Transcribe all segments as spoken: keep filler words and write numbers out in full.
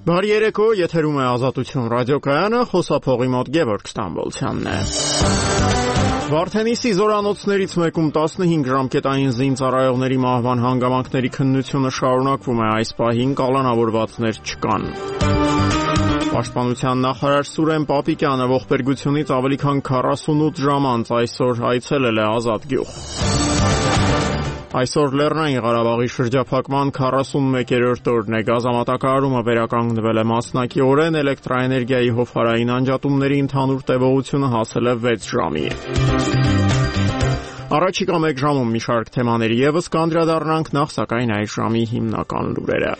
Բարի երեկո, եթերում է Ազատություն ռադիոկայանը, խոսափողի մոտ Գևորգ Ստամբոլցյանն է։ Վարդենիսի զորանոցներից մեկում տասնհինգ ժամկետային զինծառայողների մահվան հանգամանքների քննությունը շարունակվում է, այս պահին կալանավորվածներ չկան։ Պաշտպանության նախարար Սուրեն Պապիկյանը ողբերգությունից ավելի քան քառասունութ ժամ անց այսօր այցելել է Ազատ գյուղ։ Այսօր Լեռնային Ղարաբաղի շրջափակման քառասունմեկերորդ օրն է, գազամատակարարումը վերականգնվել է մասնակիորեն, էլեկտրաէներգիայի հովհարային անջատումների ընդհանուր տևողությունը հասել է վեց ժամի։ Առաջիկա մեկ ժամում մի շարք թեմաների ևս կանդրադառնանք, նախ սակայն այս ժամի հիմնական լուրերը։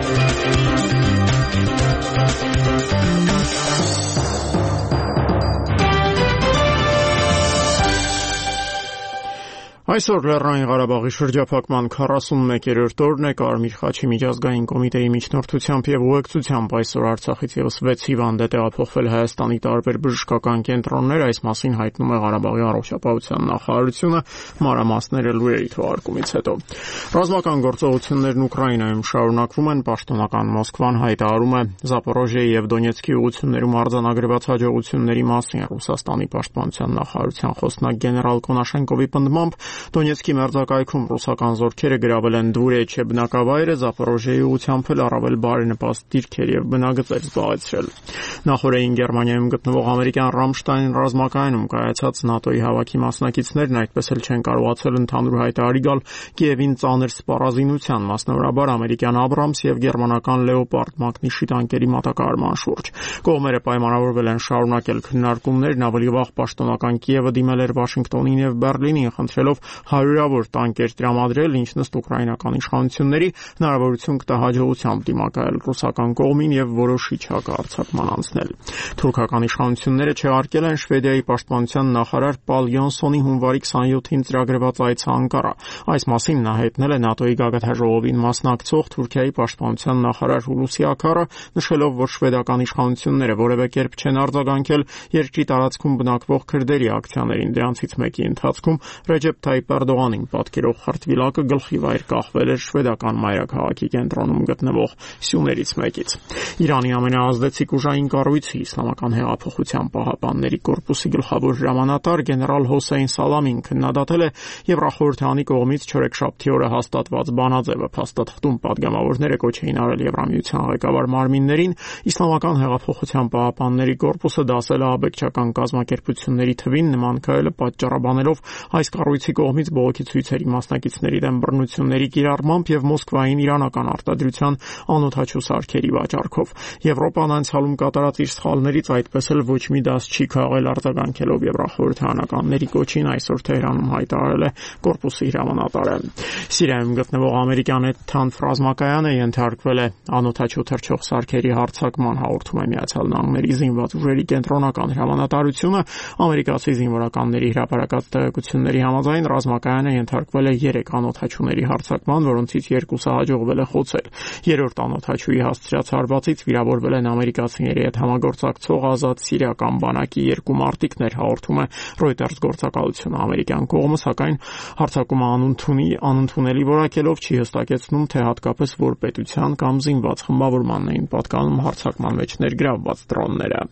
Այսօր Լեռնային Ղարաբաղի շրջափակման քառասունմեկերորդ օրն է, Կարմիր խաչի միջազգային կոմիտեի միջնորդությամբ եւ ուղեկցությամբ այսօր Արցախից ևս վեց հիվանդ է տեղափոխվել Հայաստանի տարբեր բժշկական կենտրոններ, այս մասին հայտնում է Ղարաբաղի առողջապահության նախարարությունը, մանրամասները լուրերի թողարկումից հետո։ Ռազմական գործողություններն Ուկրաինայում շարունակվում են, պաշտոնական Մոսկվան հայտարարում է Զապորոժիեի եւ Դոնեցկի ուղություններում արձանագրված հաջողությունների մասին, Ռուսաստանի պաշտպանության նախարարության խոսնակ գեներալ Կոնաշենկովի պնդմամբ Դոնեցկի մերձակայքում ռուսական զորքերը գրավել են Դուրեչե բնակավայրը, Զապորոժիեի ուղությամբ էլ առավել բարենպաստ դիրքեր եւ բնագծեր զբաղեցրել։ Նախորդին Գերմանիայում գտնվող ամերիկյան Ռամշտայն ռազմակայանում կայացած ՆԱՏՕ-ի հավաքի մասնակիցներն այդպես էլ չեն կարողացել ընդհանուր հայտարարի գալ Կիևին ծանր սպառազինության, մասնավորաբար ամերիկյան Աբրամս եւ գերմանական Լեոպարդ մակնիշի տանկերի մատակարարման շուրջ։ Կողմերը պայմանավորվել են շարունակել քննարկումներն, ավելի վաղ պաշտոնական Կիևը դիմել էր Վաշինգտոնին եւ Բեռլինին, խնդրելով հարյուրավոր տանկեր տրամադրել, ինչն ըստ ուկրաինական իշխանությունների հնարավորություն կտա հաջողությամբ դիմակայել ռուսական կողմին եւ որոշիչ հակահարձակման անցնել։ Թուրքական իշխանությունները չեղարկել են Շվեդիայի պաշտպանության նախարար Պալ Յոնսոնի հունվարի քսաներկուին ծրագրված այցը Անկարա։ Այս մասին նա հայտնել է ՆԱՏՕ-ի գագաթնաժողովին մասնակցող Թուրքիայի պաշտպանության նախարար Հուլուսի Աքարը, նշելով, որ շվեդական իշխանությունները որևէ կերպ չեն արձագանքել երկրի տարածքում բնակվող քրդերի ակցիաներին, դրանցից մեկի ընթացքում Ռեջեփ Թայիպ Էրդողանին պատկերող խրտվիլակը գլխի վայր կախվել էր շվեդական մայրաքաղաքի կենտրոնում գտնվող սյուներից մեկից։ Իրանի ամենաազդեցիկ ուժային կառույցի Իսլամական հեղափոխության պահապանների կորպուսի գլխավոր հրամանատար գեներալ Հոսեյն Սալամին քննադատել է Եվրախորհրդանի կողմից չորեքշաբթի օրը հաստատված բանաձևը։ Փաստաթղթում պատգամավորները կոչ էին արել Եվրամիության ղեկավար մարմիններին Իսլամական հեղափոխության պահապանների կորպուսը դասել ահաբեկչական կազմակերպությունների թվին, նման քայլը պատճառաբանելով այս կառույցի կողմից բողոքի ցույցերի մասնակիցների դեմ բռնությունների կիրառմամբ եւ Մոսկվային իրանական արտադրության անօդաչու սարքերի վաճառքով։ Եվրոպան անցյալում կատարած իր սխալներից այդպես էլ ոչ մի դաս չի քաղել, արձագանքելով Եվրախորհրդանականների կոչին, այսօր Թեհրանում հայտարարել է կորպուսի հրամանատարը։ Սիրիայում գտնվող ամերիկյան Թանֆ ռազմակայանը ենթարկվել է անօդաչու թռչող սարքերի հարձակման, հաղորդում է Միացյալ Նահանգների զինված ուժերի կենտրոնական հրամանատարությունը։ Ամերիկացի զինվորականների հրապարակած տեղեկությունների համաձայն ռազմակայանը ենթարկվել է երեք անօդաչուների հարձակման, որոնցից երկուսը հաջողվել է խոցել։ Երրորդ անօդաչուի հասցրած հարվածից վիրավորվել են ամերիկացիների հետ համագործակցող ազատ սիրիական բանակի երկու մարտիկներ, հաղորդում է Reuters գործակալությունը։ Ամերիկյան կողմը, սակայն հարձակումը անընդունի անընդունելի որակելով չի հստակեցնում, թե հատկապես որ պետության կամ զինված խմբավորմանն էին պատկանում հարձակման մեջ ներգրավված դրոնները։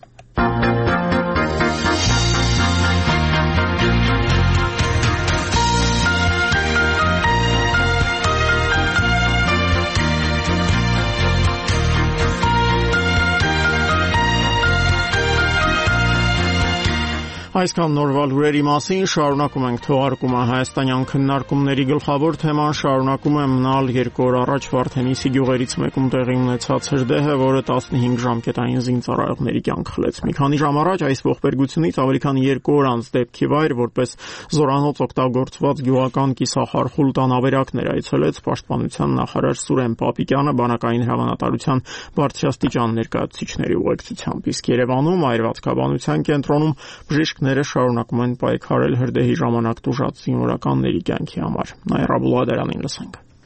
Այսքան նորվա լուրերի մասին, շարունակում ենք թողարկումը։ Հայաստանյան քննարկումների գլխավոր թեման շարունակում է մնալ երկու օր առաջ Վարդենիսի գյուղերից մեկում տեղի ունեցած հրդեհը, որը տասնհինգ ժամկետային զինծառայողների կյանք խլեց։ Մի քանի ժամ առաջ այս ողբերգությունից ավելի քան երկու օր անց դեպքի վայր որպես զորանոց օգտագործված գյուղական կիսախարխուլ տանավերակներ այցելեց պաշտպանության նախարար Սուրեն Պապիկյանը բանակային հրամանատարության բարձրաստիճան ներկայացուցիչների ուղեկցությամբ, իսկ Երևանում այրվածքաբանության կենտրոնում բժիշկները շարունակում են պայքարել հրդեհի ժամանակ տուժած զինվորականների կյանքի համար։ Նաիրա Բուլղադարյանին լսենք։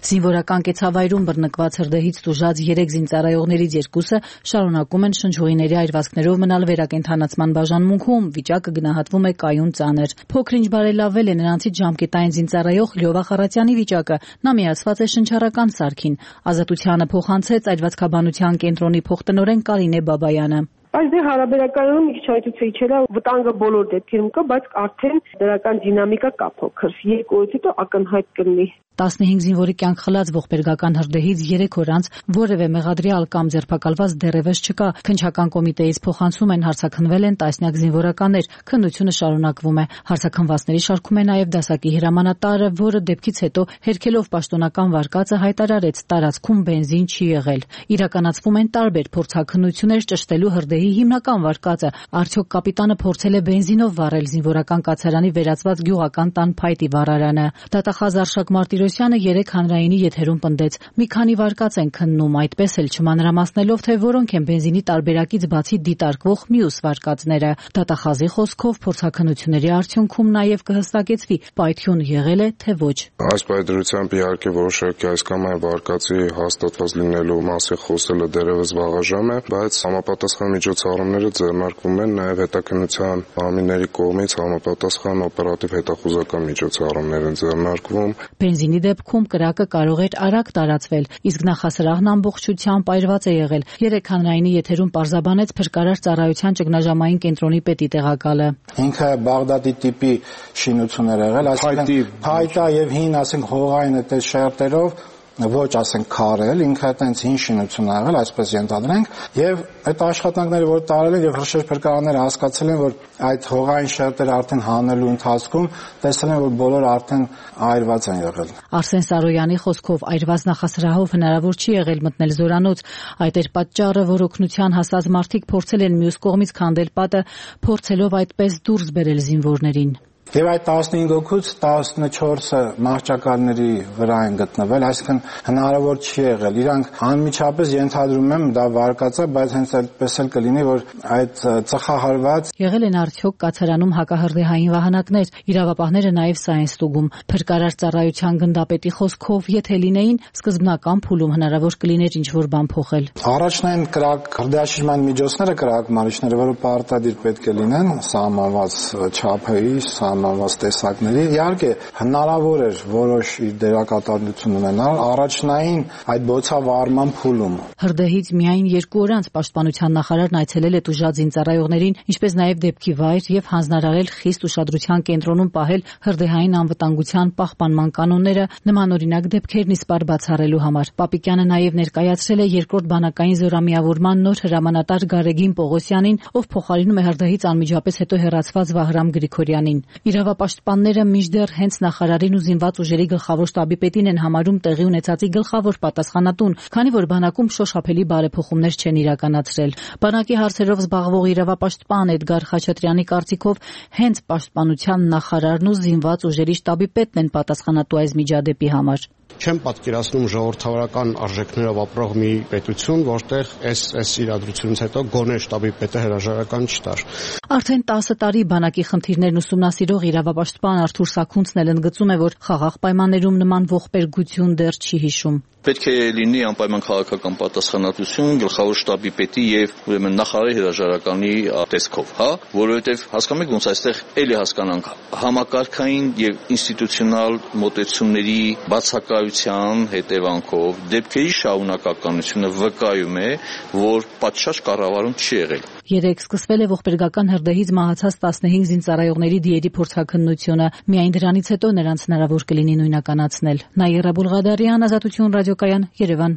Զինվորական կեցավայրում բռնկված հրդեհից տուժած երեք զինծառայողներից երկուսը շարունակում են շնչուղիների այրվածքներով մնալ վերակենդանացման բաժանմունքում, վիճակը գնահատվում է կայուն ծանր։ Փոքր-ինչ բարելավվել է նրանցից ժամկետային զինծառայող Լյովա Խարատյանի վիճակը, նա միացված է շնչառական սարքին։ Ազատությանը փոխանցեց այրվածքաբանության կենտրոնի փոխտնօրեն Կարինե Բաբայանը։ Այս դե հարաբերականներում մի քիչ հայտուցիչ չէ, վտանգը բոլոր դեպքերում կա, բայց արդեն դրական դինամիկա կա փոքր։ Երկու օրից հետո ակնհայտ կլինի։ տասնհինգ զինվորի կյանք խլած ողբերգական հրդեհից երեք օր անց որևէ մեղադրյալ կամ ձերբակալված դեռևս չկա։ Քննչական կոմիտեից փոխանցում են հարձակնվել են տասնյակ զինվորականներ։ Քննությունը շարունակվում է։ Հարձակնվածների շարքում է նաև դասակի հրամանատարը, որը դեպքից հետո հերքելով պաշտոնական վարկածը հայտարարեց՝ տարածքում բենզին չի եղել։ Իրականացվում են տարբեր փորձաքննություններ ճշտելու հրդեհի հիմնական վարկածը։ Արդյոք կապիտանը փորձել է բենզինով վառել զինվորական կացարանի վերածված գյուղական տան փայտի վառարանը։ Դատախազ Արշակ Մարտիրոսյանը երեք հանրայինի եթերում պնդեց՝ մի քանի վարկած են քննում, այդպես էլ չմանրամասնելով, թե որոնք են բենզինի տարբերակից բացի դիտարկվող մյուս վարկածները։ Դատախազի խոսքով փորձաքննությունների արդյունքում նաև կհստակեցվի պայթյուն եղել է, թե ոչ։ Այս պայծրությամբ իհարկե որոշակի այս կամ այն վարկածի հաստատված լինելու մասին խոսելը դեռևս վաղաժամ է, բայց համապատասխան միջոցառումները ձեռնարկվում են, նաև հետաքննության մարմինների կողմից համապատասխան օպերատիվ հետախուզական միջոցառումներ են ձեռնարկվում։ Բենզինի դեպքում կրակը կարող էր արագ տարածվել, իսկ նախասրահն ամբողջությամբ այրված է եղել։ Երեք հանրայինի եթերում պարզաբանեց փրկարար ծառայության ճգնաժամային կենտրոնի պետի տեղակալը։ Ինքը Բաղդադի տիպի շինություններ եղել, այսինքն փայտա եւ հին, ասենք հողային այդ շերտերով ոչ ասենք քարել, ինքը այտենց հին շինություն ա եղել, այսպես ենթադրենք, եւ այդ աշխատանքները, որ տարել են եւ հրշեջ փրկարանները հասկացել են, որ այդ հողային շերտերը արդեն հանելու ընթացքում տեսել են, որ բոլորը արդեն այրված են եղել։ Արսեն Սարոյանի խոսքով այրված նախասրահով հնարավոր չի եղել մտնել զորանոց։ Այդ էր պատճառը, որ օգնության հասած մարդիկ փորձել են մյուս կողմից քանդել պատը, փորձելով այդպես դուրս բերել զինվորներին։ Եվ այդ տասնհինգ հոգուց տասնչորսը մահճակալների վրա են գտնվել, այսինքն հնարավոր չի եղել։ Իրանք անմիջապես ենթադրում եմ դա վարկած է, բայց հենց այդպես էլ կլինի, որ այդ ծխահարված եղել են արդյոք կացարանում հակահրդեհային վահանակներ։ Իրավապահները նաև սա են ստուգում։ Փրկարար ծառայության գնդապետի խոսքով, եթե լինեին սկզբնական փուլում հնարավոր կլիներ ինչ-որ բան փոխել։ Առաջնային կրակ հրդեհաշիժման միջոցները, կրակմարիչները, որը պարտադիր պետք է լինեն սահմանված չափերի, սահմանված տեսակների, իհարկե հնարավոր էր որոշ իր դերակատարություն ունենալ առաջնային այդ բոցավառման փուլում։ Հրդեհից միայն երկու օր անց պաշտպանության նախարարն այցելել է տուժած զինծառայողներին, ինչպես նաև դեպքի վայր եւ հանձնարարել խիստ ուշադրության կենտրոնում պահել հրդեհային անվտանգության պահպանման կանոնները նմանօրինակ դեպքերն իսպառ բացառելու համար։ Պապիկյանը նաև ներկայացրել է երկրորդ բանակային զորամիավորման նոր հրամանատար Գարեգին Պողոսյանին, ով փոխարինում է հրդեհից անմիջապես հետո հեռացված Վահրամ Գրիգորյանին։ Իրավապաշտպանները մինչդեռ հենց նախարարին ու զինված ուժերի գլխավոր շտաբի պետին են համարում տեղի ունեցածի գլխավոր պատասխանատուն, քանի որ բանակում շոշափելի բարեփոխումներ չեն իրականացրել։ Բանակի հարցերով զբաղվող իրավապաշտպան Էդգար Խաչատրյանի կարծիքով հենց պաշտպանության նախարարն ու զինված ուժերի շտաբի պետն են պատասխանատու այս միջադեպի համար։ Չեմ պատկերացնում ժողովրդավարական արժեքներով ապրող մի պետություն, որտեղ այս այս իրադրությունից հետո գոնե շտաբի պետը հրաժարական չտար։ Արդեն տասը տարի բանակի խնդիրներն ուսումնասիրող իրավապաշտպան Արթուր Սաքունցն էլ ընդգծում է, որ խաղաղ պայմաններում նման ողբերգություն դեռ չի հիշում։ Պետք է լինի անպայման քաղաքական պատասխանատվություն գլխավոր շտաբի պետի եւ ուրեմն նախարարի հրաժարականի տեսքով, հա, որովհետեւ հասկանում եք ոնց այստեղ էլի հասկանանք համակարգային եւ ինստիտուցիոնալ մոտեցումների բացակայության հետևանքով դեպքերի շարունակականությունը վկայում է, որ պատշաճ կառավարում չի եղել։ Երեք սկսվել է ողբերգական հրդեհից մահացած տասնհինգ զինծառայողների դիերի փորձաքննությունը։ Միայն դրանից հետո նրանց հնարավոր կլինի նույնականացնել։ Նաիրա Բուլղադարյան, Ազատություն ռադիոկայան, Երևան։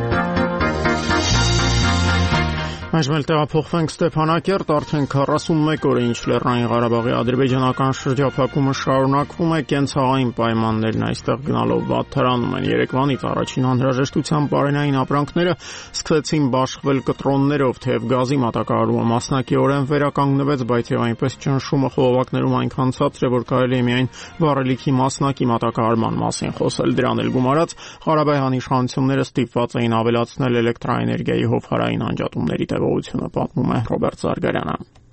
Այժմ էլ տեղափոխվենք Ստեփանակերտ, արդեն քառասունմեկ օր է ինչ Լեռնային Ղարաբաղի ադրբեջանական շրջափակումը շարունակվում է, կենցաղային պայմաններն այստեղ գնալով վատթարանում են։ Երեկվանից առաջին անհրաժեշտության բարենային ապրանքները սկսեցին բաշխվել կտրոններով, թեև գազի մատակարարումը մասնակիորեն վերականգնվեց, բայց եւ այնպես ճնշումը խողովակներում այնքան ցածր է, որ կարելի է միայն վառելիքի մասնակի մատակարարման մասին խոսել։ Դրան էլ գումարած Ղարաբաղյան իշխանությունները ստիպված էին ավելացնել էլեկտրաէներգիայի հովհարային անջատումների տևողությունը, պատմում է Ռոբերտ Զարգարյանը։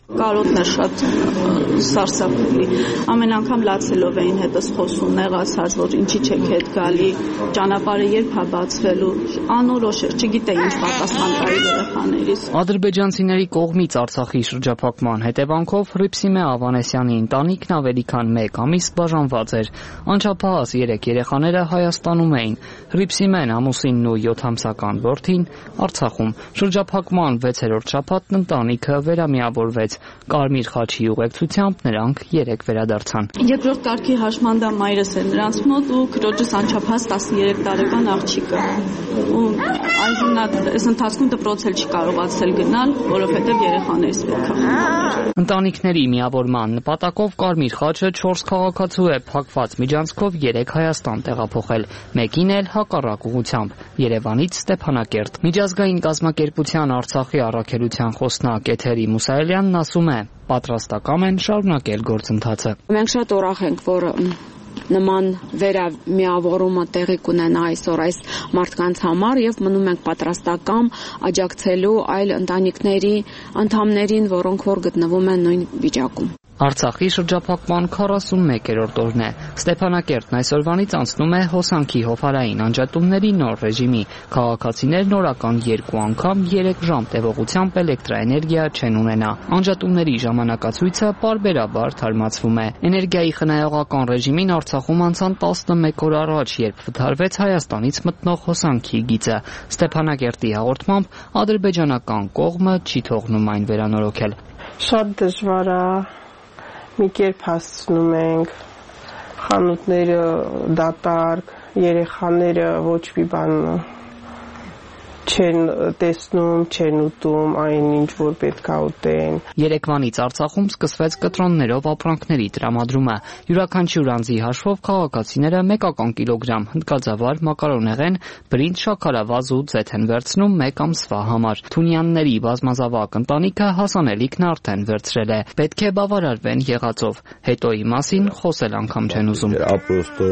Կարոտն էր շատ սարսափելի։ Ամեն անգամ լացելով էին հետս խոսում, նեղացած, որ ինչի չեք հետ գալի, ճանապարհը երբ հա բացվելու, անորոշ էր, չգիտեի ինչ պատասխան տայի երեխաներից։ Ադրբեջանցիների կողմից Արցախի շրջափակման հետևանքով Հռիփսիմե Ավանեսյանի ընտանիքն ավելի քան մեկ ամիս բաժանված էր։ Անչափահաս երեք երեխաները Հայաստանում էին։ Հռիփսիմեն, ամուսինն ու յոթ ամսական որդին Արցախում։ Շրջափակման վեցերորդ շաբաթն ընտանիքը վերամիավորվեց։ Կարմիր խաչի ուղեկցությամբ նրանք երեք վերադարձան։ Երկրորդ կարգի հաշմանդամ մայրս է նրանց մոտ ու քրոջս անչափահաս տասներեք տարեկան աղջիկը։ Ու այժմ նա այս ընթացքում դպրոց էլ չի կարողացել գնալ, որովհետև երեխաներից պետք է խնամել։ Ընտանիքների միավորման նպատակով Կարմիր խաչը չորս քաղաքացու է փակված միջանցքով երեք Հայաստան տեղափոխել, մեկին էլ հակառակ ուղղությամբ՝ Երևանից Ստեփանակերտ։ Միջազգային կազմակերպության Արցախի առաքելության խոսնակ Էթերի Մուսայելյանն ասում է, պատրաստակամ են շարունակել գործընթացը։ Մենք շատ ուրախ ենք, որ նման վերամիավորումը տեղի կունենա այսօր այս մարդկանց համար եւ մնում ենք պատրաստակամ աջակցելու այլ ընտանիքների անդամներին, որոնք որ գտնվում են նույն վիճակում։ Արցախի շրջափակման քառասունմեկերորդ օրն է։ Ստեփանակերտն այսօրվանից անցնում է հոսանքի հովհարային անջատումների նոր ռեժիմի։ Քաղաքացիներն օրական երկու անգամ երեք ժամ տևողությամբ էլեկտրաէներգիա չեն ունենա։ Անջատումների ժամանակացույցը պարբերաբար թարմացվում է։ Էներգիայի խնայողական ռեժիմին Արցախում անցան տասնմեկ օր առաջ, երբ վթարվեց Հայաստանից մտնող հոսանքի գիծը։ Ստեփանակերտի հաղորդմամբ ադրբեջանական կողմը չի թողնում այն վերանորոգել։ Շատ դժվար է, մի կերպ հասցնում ենք, խանութները դատարկ, երեխաները ոչ մի բան չեն տեսնում, չեն ուտում այն ինչ որ պետք է ուտեն։ Երեկվանից Արցախում սկսվեց կտրոններով ապրանքների տրամադրումը։ Յուրաքանչյուր անձի հաշվով քաղաքացիները մեկական կիլոգրամ հնդկաձավար, մակարոնեղեն, բրինձ, շաքարավազ ու ձեթ են վերցնում մեկ ամսվա համար։ Թունյանների բազմազավակ ընտանիքը հասանելիքն արդեն վերցրել է։ Պետք է բավարարվեն եղածով։ Հետոյի մասին խոսել անգամ չեն ուզում։ Ապրոստը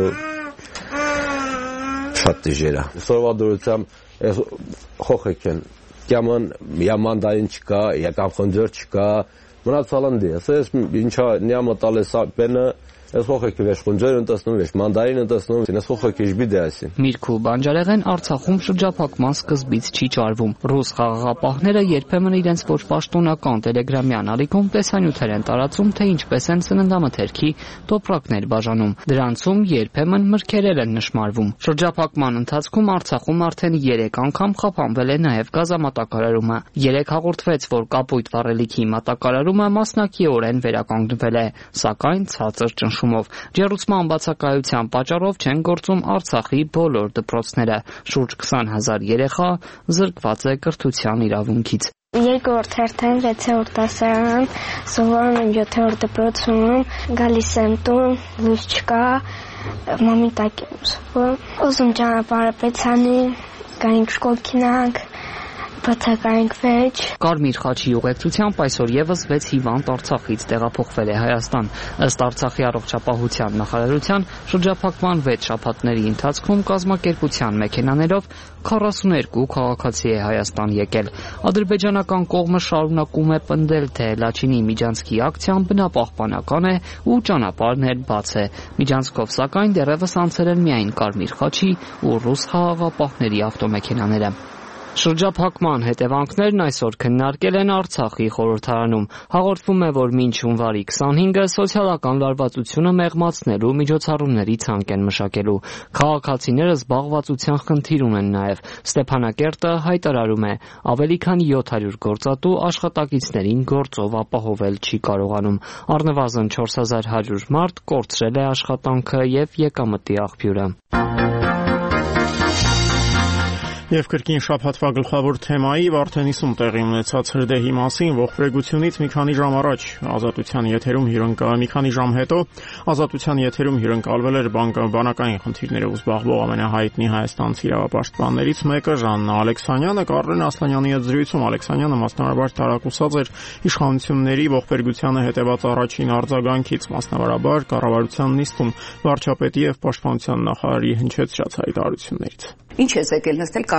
շատ դժվար է։ Սովորաբարությամբ Ես խոխեք են, կյաման միամանդային չկա, եկամ խնջր չկա, մնացալ ընդի, ես ինչա նյամը տալ ես պենը, ես խոխեք վեշ խնջեր ընտասնում, վեշ մանդային ընտասնում, ես խոխեք ես բիդե ասին։ Միրգ ու բանջարեղեն Արցախում շրջափակման սկզբից չի ճարվում։ Ռուս խաղաղապահները երբեմն իրենց ոչ պաշտոնական տելեգրամյան ալիքում տեսանյութեր են տարածում, թե ինչպես են սննդամթերքի տոպրակներ բաժանում։ Դրանցում երբեմն մրգերել են նշմարվում։ Շրջափակման ընթացքում Արցախում արդեն երեք անգամ խափանվել է նաև գազամատակարարումը։ Երեք հաղորդվեց, որ կապույտ վառելիքի մատակարարումը մասնակիորեն վերականգնվել է, սակայն ցածր ճնշումով։ Ջեռուցման բացակայության պատճառով չեն գործում Արցախի բոլոր դպրոցները։ Շուրջ քսան հազար երեխա զրկված է կրթության իրավունքից։ Երկրորդ հերթին վեցերորդ դասարան, սովորում եմ յոթերորդ դպրոցում, գալիս եմ տուն, լույս չկա, մամի տակ եմ սովորում։ Ուզում ճանապարհը պեցանի, գայինք շկոլ քինանք, բացակայինք վեճ։ Կարմիր խաչի ուղեկցությամբ այսօր եւս վեց հիվանդ Արցախից տեղափոխվել է Հայաստան։ Ըստ Արցախի առողջապահության նախարարության շրջափակման վեց շաբաթների ընթացքում կազմակերպության մեքենաներով քառասուներկու քաղաքացի է Հայաստան եկել։ Ադրբեջանական կողմը շարունակում է պնդել, թե Լաչինի միջանցքի ակցիան բնապահպանական է ու ճանապարհն էլ բաց է։ Միջանցքով սակայն դեռևս անցել են միայն Կարմիր խաչի ու ռուս խաղաղապահների ավտոմեքենաները։ Շրջափակման հետևանքներն այսօր քննարկել են Արցախի խորհրդարանում։ Հաղորդվում է, որ մինչ հունվարի քսանհինգը սոցիալական լարվածությունը մեղմացնելու միջոցառումների ցանկ են մշակելու։ Քաղաքացիները զբաղվածության խնդիր ունեն նաև։ Ստեփանակերտը հայտարարում է, ավելի քան յոթ հարյուր գործատու աշխատակիցներին գործով ապահովել չի կարողանում։ Առնվազն չորս հազար հարյուր մարդ կորցրել է աշխատանքը եւ եկամտի աղբյուրը։ Եվ կրկին շաբաթվա գլխավոր թեմայի Վարդենիսում տեղի ունեցած հրդեհի մասին ողբերգությունից մի քանի ժամ առաջ Ազատության եթերում հյուրընկալ մի քանի ժամ հետո Ազատության եթերում հյուրընկալվել էր բանակային խնդիրներով զբաղվող ամենահայտնի հայաստանցի իրավապաշտպաններից մեկը Ժաննա Ալեքսանյանը։ Կարեն Ասլանյանի հետ զրույցում Ալեքսանյանը մասնավորաբար տարակուսած էր իշխանությունների ողբերգությանը հետևած առաջին արձագանքից, մասնավորաբար կառավարության նիստում վարչապետի եւ պաշտպանության նախարարի հնչեցրած հայտարարություններից։ Ինչ ես եկել նստել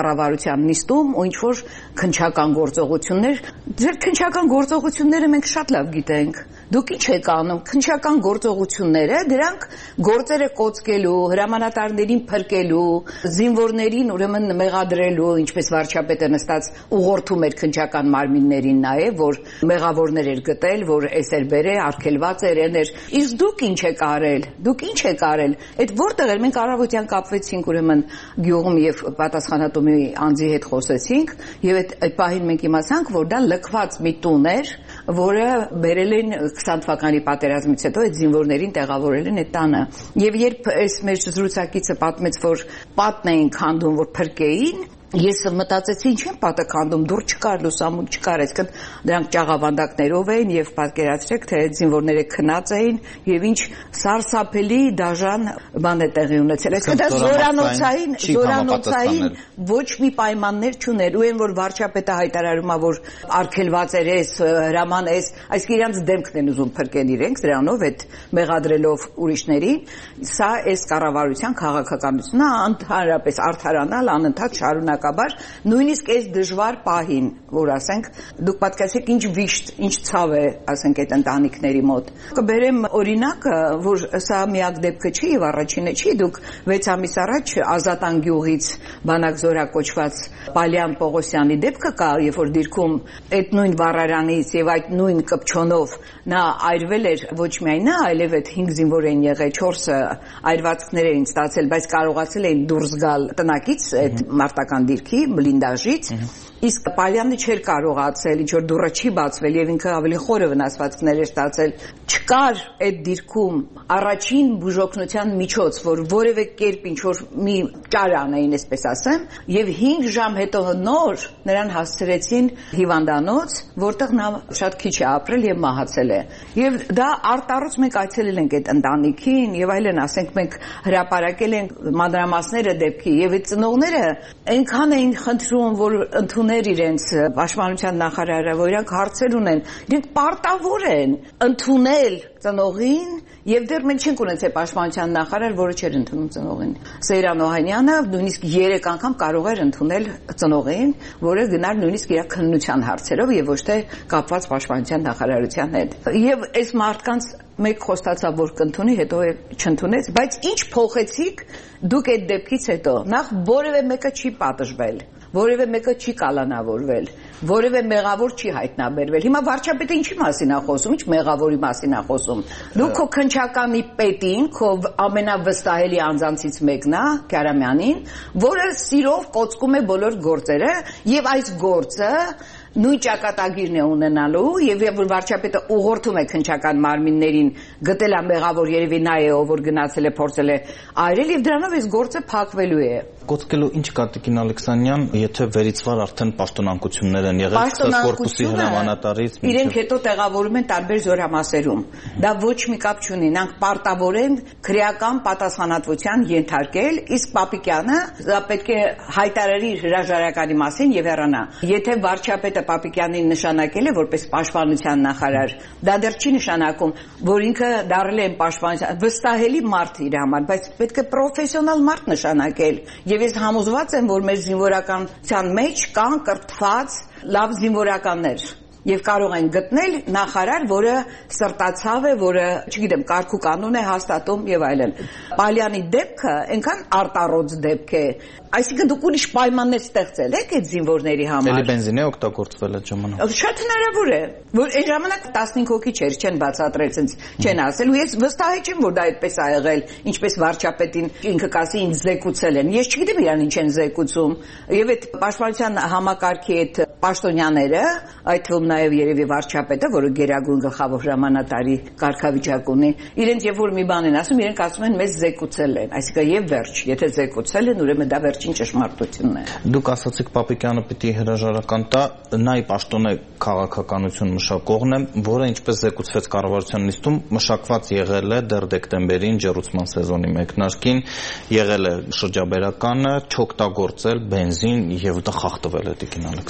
կառավարության նիստում ու ինչ որ քննչական գործողություններ, ձեր քննչական գործողությունները մենք շատ լավ գիտենք։ Դուք ինչ եք անում, քննչական գործողությունները, դրանք գործերը կոծկելու, հրամանատարներին փրկելու, զինվորներին ուրեմն մեղադրելու, ինչպես վարչապետը նստած ուղղորդում էր քննչական մարմիններին նաև, որ մեղավորներ էր գտել, որ էս էր բերե, արգելված էր, էներ։ Իսկ դուք ինչ եք արել։ Դուք ինչ եք արել։ Այդ որտեղ էր մենք առավոտյան կապվեցինք ուրեմն գյուղում եւ պատասխանատու անձի հետ խոսեցինք եւ այդ այդ պահին մենք իմացանք, որ դա լքված մի տուն էր, որը բերել են քսան թվականի պատերազմից հետո այդ զինվորներին տեղավորել են այդ տանը։ Եվ երբ այս մեր զրուցակիցը պատմեց, որ պատն էին քանդում, որ փրկեին, ես մտածեցի ինչ են պատը քանդում, դուր չկար, լուսամուտ չկար, այսինքն դրանք ճաղավանդակներով էին եւ պատկերացրեք, թե այդ զինվորները քնած էին եւ ինչ սարսափելի դաժան բան է տեղի ունեցել։ Այսինքն դա զորանոցային, զորանոցային ոչ մի պայմաններ չուներ, ու այն որ վարչապետը հայտարարում է, որ արգելված էր էս, հրաման էս, այսինքն իրանց դեմքն են ուզում փրկեն իրենք դրանով, այդ մեղադրելով ուրիշներին, սա այս կառավարության քաղաքականությունն է, ընդհանրապես արդարանալ, անընդհատ շարունակ նույնիսկ այս դժվար պահին, որ ասենք, դուք պատկերացրեք ինչ վիշտ, ինչ ցավ է, ասենք այդ ընտանիքների մոտ։ Կբերեմ օրինակը, որ սա միակ դեպքը չի եւ առաջինը չի, դուք վեց ամիս առաջ Ազատան գյուղից բանակզորա կոչված Պալյան Պողոսյանի դեպքը կա, երբ որ դիրքում այդ նույն վառարանից եւ այդ նույն կպչոնով նա այրվել էր ոչ միայն նա, այլև այդ հինգ զինվոր են եղել, չորսը այրվածքներ էին ստացել, բայց կարողացել էին դուրս գալ տնակից այդ մարտական դիրքի բլինդաժից, իսկ Պալյանը չէր կարողացել, ինչ որ դուռը չի բացվել եւ ինքը ավելի խորը վնասվածքներ էր ստացել։ Չկար այդ դիրքում առաջին բուժօգնության միջոց, որ որևէ կերպ ինչ որ մի ճար անեին, այսպես ասեմ, եւ հինգ ժամ հետո նոր նրան հասցրեցին հիվանդանոց, որտեղ նա շատ քիչ է ապրել եւ մահացել է։ Եվ դա արտառոց մենք այցելել ենք այդ ընտանիքին եւ այլն, ասենք մենք հրապարակել ենք մանրամասները դեպքի եւ այդ ծնողները այնքան էին խնդրում, որ ընդուներ իրենց պաշտպանության նախարարը, որ իրանք հարցեր ունեն, իրենք պարտավոր են ընդունել ծնողին եւ դեռ մենք չենք ունեցել պաշտպանության նախարար, որը չէր ընդունում ծնողին։ Սեյրան Օհանյանը նույնիսկ երեք անգամ կարող էր ընդունել ծնողին, որը գնար նույնիսկ իր քննության հարցերով եւ ոչ թե կապված պաշտպանության նախարարության հետ։ Եվ այս մարդկանց մեկ խոստացավ, որ կընդունի, հետո չընդունեց, բայց ինչ փոխեցիք դուք այդ դեպքից հետո։ Նախ որևէ մեկը չի պատժվել, որևէ մեկը չի կալանավորվել, որևէ մեղավոր չի հայտնաբերվել։ Հիմա վարչապետը ինչի մասին է խոսում, ինչ մեղավորի մասին է խոսում։ Դու քո քննչականի պետին, քո ամենավստահելի անձանցից մեկն է, Քարամյանին, որը սիրով կոծկում է բոլոր գործերը, եւ այս գործը նույն ճակատագիրն է ունենալու եւ երբ որ վարչապետը ուղղորդում է քննչական մարմիններին գտել է մեղավոր, երևի նա է, ով որ գնացել է փորձել է այրել եւ դրանով այս գործը փակվելու է։ Կոծկելու ինչ կա Տիկին Ալեքսանյան, եթե վերիցվար արդեն պաշտոնանկություններ են եղել կորպուսի հրամանատարից իրենք հետո տեղավորում են տարբեր զորամասերում։ Դա ոչ մի կապ չունի, նրանք պարտավոր են քրեական պատասխանատվության ենթարկել, իսկ Պապիկյանը դա պետք է հայտարարի հրաժարականի մասին եւ հեռանա։ Եթե վարչապետը Պապիկյանին նշանակել է որպես պաշտպանության նախարար, դա դեռ չի նշանակում, որ ինքը դառել է պաշտպանության վստահելի մարդ իր համար, բայց պետք է պրոֆեսիոնալ մարդ նշանակել։ Եվ ես համոզված եմ, որ մեր զինվորականության մեջ կան կրթված լավ զինվորականներ եւ կարող են գտնել նախարար, որը սրտացավ է, որը, չգիտեմ, կարգ ու կանոն է հաստատում եւ այլն։ Պալյանի դեպքը այնքան արտառոց դեպք է, այսինքն դուք ուրիշ պայմաններ ստեղծել եք այդ զինվորների համար։ Էլի բենզին է օգտագործվել այդ ժամանակ։ Շատ հնարավոր է, որ այն ժամանակ տասնհինգ հոգի չէր, չեն բացատրել, ցենց չեն ասել, ու ես վստահ եմ, որ դա այդպես ա եղել, ինչպես վարչապետին ինքը կասի ինձ զեկուցել են։ Ես չգիտեմ իրան ինչ են զեկուցում։ Եվ այդ պաշտպանության համակարգի այդ պաշտոնյաները, այդ թվում նաև երևի վարչապետը, որը գերագույն գլխավոր հրամանատարի կարգավիճակ ունի, իրենց երբ որ մի բան են ասում, իրենք ասում են մեզ զեկուցել են, այսինքն եւ վերջ, եթե զեկուցել են, ուրեմն դա վերջին ճշմարտությունն է։ Դուք ասացիք Պապիկյանը պիտի հրաժարական տա, նա ի պաշտոնե քաղաքականություն մշակողն է, որը ինչպես զեկուցվեց կառավարության նիստում, մշակված եղել է դեռ դեկտեմբերին ջեռուցման սեզոնի մեկնարկին, եղել է շրջաբերականը, չօգտագործել բենզին եւ դա խախտվել է Տիկին Ալեքսանյան։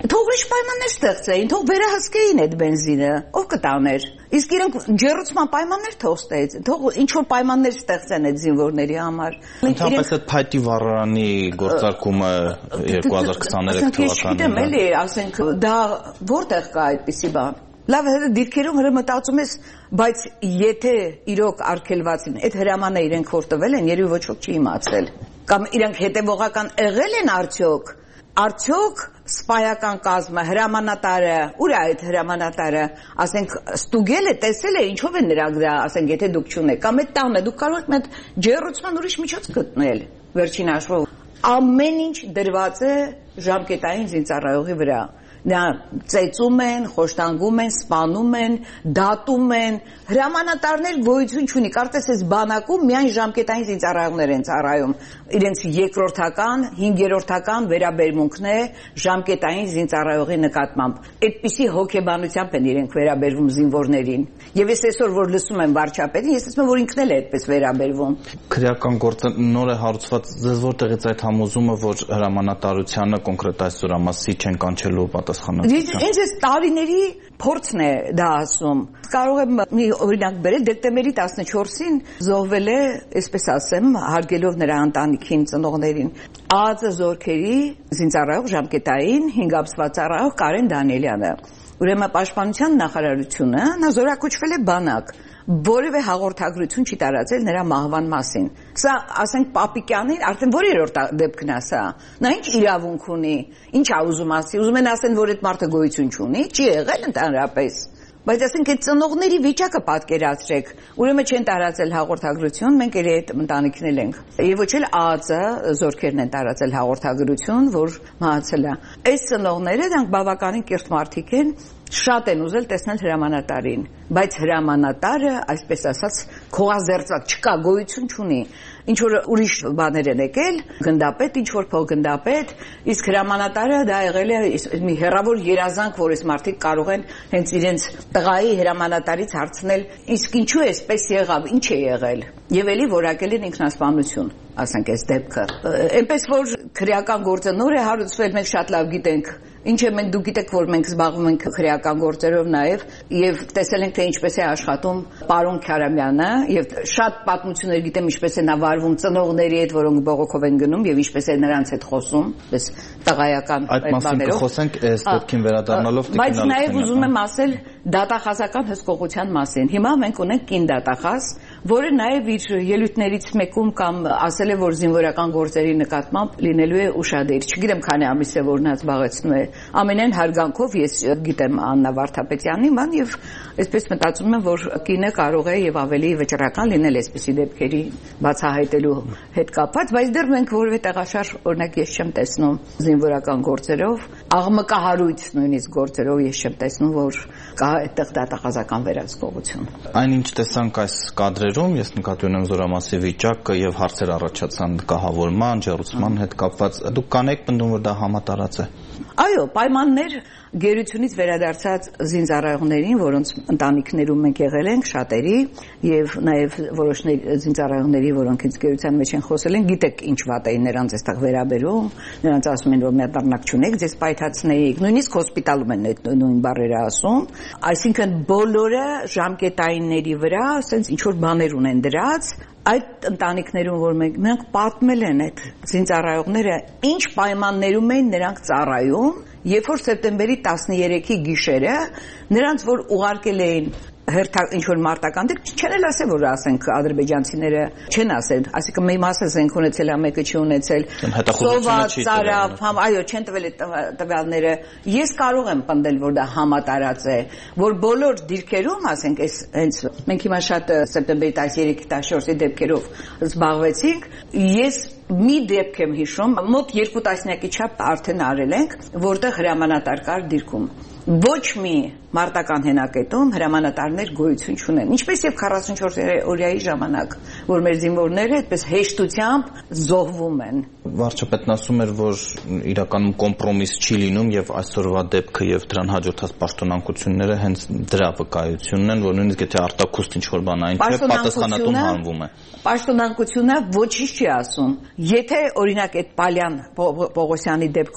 Թող ուրիշ պայմաններ ստեղծեին, թող վերահսկեին այդ բենզինը, ով կտաներ։ Իսկ իրենք ջեռուցման պայմաններ թող ստեղծեն, թող ինչ որ պայմաններ ստեղծեն այդ զինվորների համար։ Ընդհանրապես այդ փայտի վառարանի գործարկումը երկու հազար քսաներեք թվականին։ Էլի, ասենք, դա որտեղ կա այդպիսի բան։ Լավ, հենց դիրքերում հրը մտածում ես, բայց եթե իրոք արգելվածին այդ հրամանը իրենք որ տվել են, երևի ոչ ոք չի իմացել։ Կամ իրենք հետևողական եղել են արդյոք։ Արդյոք սպայական կազմը, հրամանատարը, ուր է այդ հրամանատարը, ասենք, ստուգել է, տեսել է, ինչով է նրանք դա, ասենք, եթե դուք չունեք, կամ այդ տանը, դուք կարող եք այդ ջեռուցման ուրիշ միջոց գտնել, վերջին հաշվով։ Ամեն ինչ դրված է ժամկետային զինծառայողի վրա։ Նա ծեծում են, խոշտանգում են, սպանում են, դատում են, հրամանատարներ գոյություն չունի, կարծես այս բանակում միայն ժամկետային զինծառայողներ են ծառայում, իրենց երկրորդական, հինգերորդական վերաբերմունքն է ժամկետային զինծառայողի նկատմամբ, այդպիսի հոգեբանությամբ են իրենք վերաբերվում զինվորներին, եւ ես այսօր որ լսում եմ վարչապետին, ես ասում եմ, որ ինքն էլ է այդպես վերաբերվում։ Քրեական գործը նոր է հարուցված, ձեզ որտեղից այդ համոզումը, որ հրամանատարությանը կոնկրետ այս զորամասի չեն կանչելու պատասխանատվության։ Ինձ այս տարիների փորձն է դա ասում։ Կարող եմ մի օրինակ բերել, դեկտեմբերի տասնչորսին զոհվել է, այսպես ասեմ, հարգելով նրա ընտանիքին, ծնողներին, ԱԱԾ զորքերի զինծառայող ժամկետային հինգ ամսվա ծառայող Կարեն Դանիելյանը։ Ուրեմն պաշտպանության նախարարությունը նա զորակոչվել է բանակ, որևէ հաղորդագրություն չի տարածել նրա մահվան մասին։ Սա, ասենք, Պապիկյանին արդեն որ երրորդ դեպքն է սա։ Նա ինչ իրավունք ունի, ինչ է ուզում ասի, ուզում են ասեն, որ այդ մարդը գոյություն չունի, չի եղել ընդհանրապես։ Բայց ասենք այդ ծնողների վիճակը պատկերացրեք, ուրեմն չեն տարածել հաղորդագրություն, մենք էլի այդ ընտանիքն էլ ենք։ Եվ ոչ էլ ԱԱԾ զորքերն են տարածել հաղորդագրություն, որ մահացել է։ Այս ծնողները դրանք բավականին կիրթ մարդիկ են, շատ են ուզել տեսնել հրամանատարին, բայց հրամանատարը, այսպես ասած, քողազերծված չկա, գոյություն չունի։ Ինչ որ ուրիշ բաներ են եկել, գնդապետ, ինչ որ փոխգնդապետ, իսկ հրամանատարը դա եղել է մի հեռավոր երազանք, որ այս մարդիկ կարող են հենց իրենց տղայի հրամանատարից հարցնել, իսկ ինչու է այսպես եղավ, ինչ է եղել։ Եվ էլի որակել են ինքնասպանություն, ասենք այս դեպքը։ Այնպես որ քրեական գործը նոր է հարուցվել, մենք շատ լավ գիտենք Ինչ է մենք դուք գիտեք որ մենք զբաղվում ենք քրեական գործերով նաև եւ տեսել ենք թե ինչպես է աշխատում պարոն Քարամյանը եւ շատ պատմություններ գիտեմ ինչպես է նա վարվում ծնողների հետ որոնք բողոքով են գնում եւ ինչպես է նրանց հետ խոսում այս տղայական այդ մասին կխոսենք այս դեպքին վերադառնալով բայց նաև ուզում եմ ասել դատախազական հսկողության մասին հիմա մենք ունենք կին դատախազ որը նաև իր ելույթներից մեկում կամ ասել է որ զինվորական գործերի նկատմամբ լինելու է ուշադիր չգիտեմ քանի ամիս է որ նա զբաղեցնում է ամենայն հարգանքով ես գիտեմ Աննա Վարդապետյանի ման եւ այսպես մտածում եմ որ կինը կարող է եւ ավելի վճռական լինել այսպիսի դեպքերի բացահայտելու հետ կապված բայց դեռ մենք որևէ տեղաշարժ օրինակ ես չեմ տեսնում զինվորական գործերով աղմկահարույց նույնիսկ գործերով ես չեմ տեսնում որ կա այդտեղ դատախազական վերահսկողություն այնինչ տեսանք այս կադրերում ես նկատի ունեմ զորամասի վիճակը եւ հարցեր առաջացան կահավորման ջեռուցման հետ կապված դուք կանեք պնդում որ դա համատարած է Այո, պայմաններ գերությունից վերադարձած զինծառայողներին, որոնց ընտանիքներում մենք եղել ենք շատերի եւ նաեւ որոշ զինծառայողների, որոնք ինձ գերության մեջ են խոսել են, գիտեք ինչ վատ էին նրանց այստեղ վերաբերում, նրանց ասում են որ մետառնակ չունեք, ձեզ պայթացնեիք, նույնիսկ հոսպիտալում են այդ նույն բառերը ասում, այսինքն բոլորը ժամկետայինների վրա, ասենց ինչ որ բաներ ունեն դրած այդ ընտանիքներում որ մենք մենք պատմել են այդ զինծառայողները ինչ պայմաններում են նրանք ծառայում երբ որ սեպտեմբերի տասներեքի գիշերը նրանց որ ուղարկել էին հերթակ ինչ որ մարտական դեպք չեն էլ ասել որ ասենք ադրբեջանցիները չեն ասել ասիկա մի մասը զենք ունեցել է մեկը չի ունեցել սոված ծարավ համ այո չեն տվել այդ տվյալները ես կարող եմ պնդել որ դա համատարած է որ բոլոր դիրքերում ասենք այս հենց մենք հիմա շատ սեպտեմբերի տասներեքի տասնչորսի դեպքերով զբաղվեցինք ես մի դեպք եմ հիշում մոտ երկու տասնյակի չափ արդեն արել ենք որտեղ հրամանատար կար դիրքում ոչ մի մարտական հենակետում հրամանատարներ գոյություն չունեն ինչպես եւ քառասունչորս օրյայի ժամանակ որ մեր զինվորները այդպես հեշտությամբ զոհվում են վարչապետն ասում էր որ իրականում կոմպրոմիս չի լինում եւ այսօրվա դեպքը եւ դրան հաջորդած պաշտոնանկությունները հենց դրա վկայությունն են որ նույնիսկ եթե արտակուստ ինչ որ բան այն չէ պատասխանատուն հանվում է պաշտոնանկությունը ոչինչ չի ասում եթե օրինակ այդ Պալյան Պողոսյանի դեպքով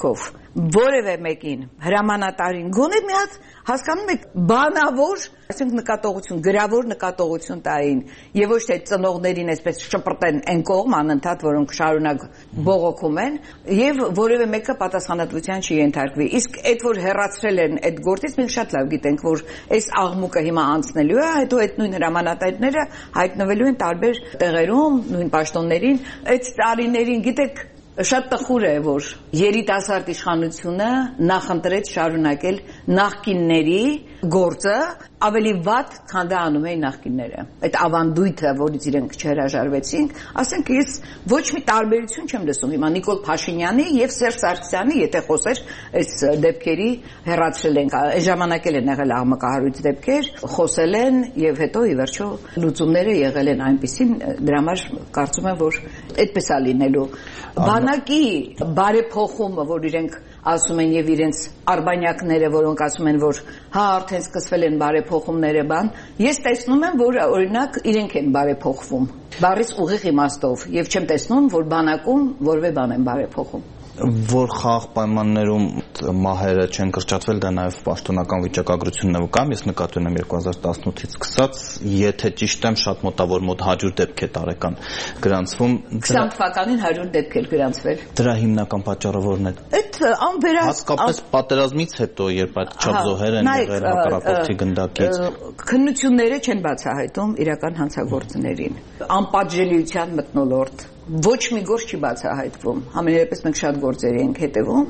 որևէ մեկին հրամանատարին գոնե մի հատ հասկանում եք բանավոր, այսինքն նկատողություն, գրավոր նկատողություն տային եւ ոչ թե ծնողներին այսպես շպրտեն այն կողմ անընդհատ, որոնք շարունակ բողոքում են եւ որևէ մեկը պատասխանատվության չի ենթարկվի։ Իսկ այդ որ հեռացրել են այդ գործից մենք շատ լավ գիտենք, որ այս աղմուկը հիմա անցնելու է, հետո այդ նույն հրամանատարները հայտնվելու են տարբեր տեղերում, նույն պաշտոններին, այդ տարիներին, գիտեք, շատ տխուր է, որ երիտասարդ իշխանությունը նախընտրեց շարունակել նախկինների գործը ավելի վատ, քան դա անում էին նախկինները։ Այդ ավանդույթը, որից իրենք չհրաժարվեցին, ասենք ես ոչ մի տարբերություն չեմ լսում հիմա Նիկոլ Փաշինյանի եւ Սերժ Սարգսյանի, եթե խոսեր այս դեպքերի հեռացրել են, այս ժամանակ էլ են եղել աղմկահարույց դեպքեր, խոսել են եւ հետո ի վերջո լուծումները եղել են այնպեսին, դրա համար կարծում եմ, որ այդպես է լինելու։ Բանակի բարեփոխումը, որ իրենք ասում են եւ իրենց արբանյակները, որոնք ասում են, որ հա արդեն սկսվել են բարեփոխումները, բան, ես տեսնում եմ, որ օրինակ իրենք են բարեփոխվում, բառից ուղիղ իմաստով, եւ չեմ տեսնում, որ բանակում որևէ բան են բարեփոխում։ Որ խաղ պայմաններում մահերը չեն կրճատվել, դա նաև պաշտոնական վիճակագրությունն է վկայում, ես նկատի ունեմ երկու հազար տասնութից սկսած, եթե ճիշտ եմ, շատ մոտավոր մոտ հարյուր դեպք է տարեկան գրանցվում։ քսան թվականին հարյուր դեպք էր գրանցվել։ Դրա հիմնական պատճառը որն է։ Այդ անվերահ հատկապես պատերազմից հետո, երբ այդ չափ զոհեր են եղել հակառակորդի գնդակից, քննությունները չեն բացահայտում իրական հանցագործներին։ Անպատժելիության մթնոլորտ ոչ մի գործ չի բացահայտվում, համենայնպես մենք շատ գործերի ենք հետևում,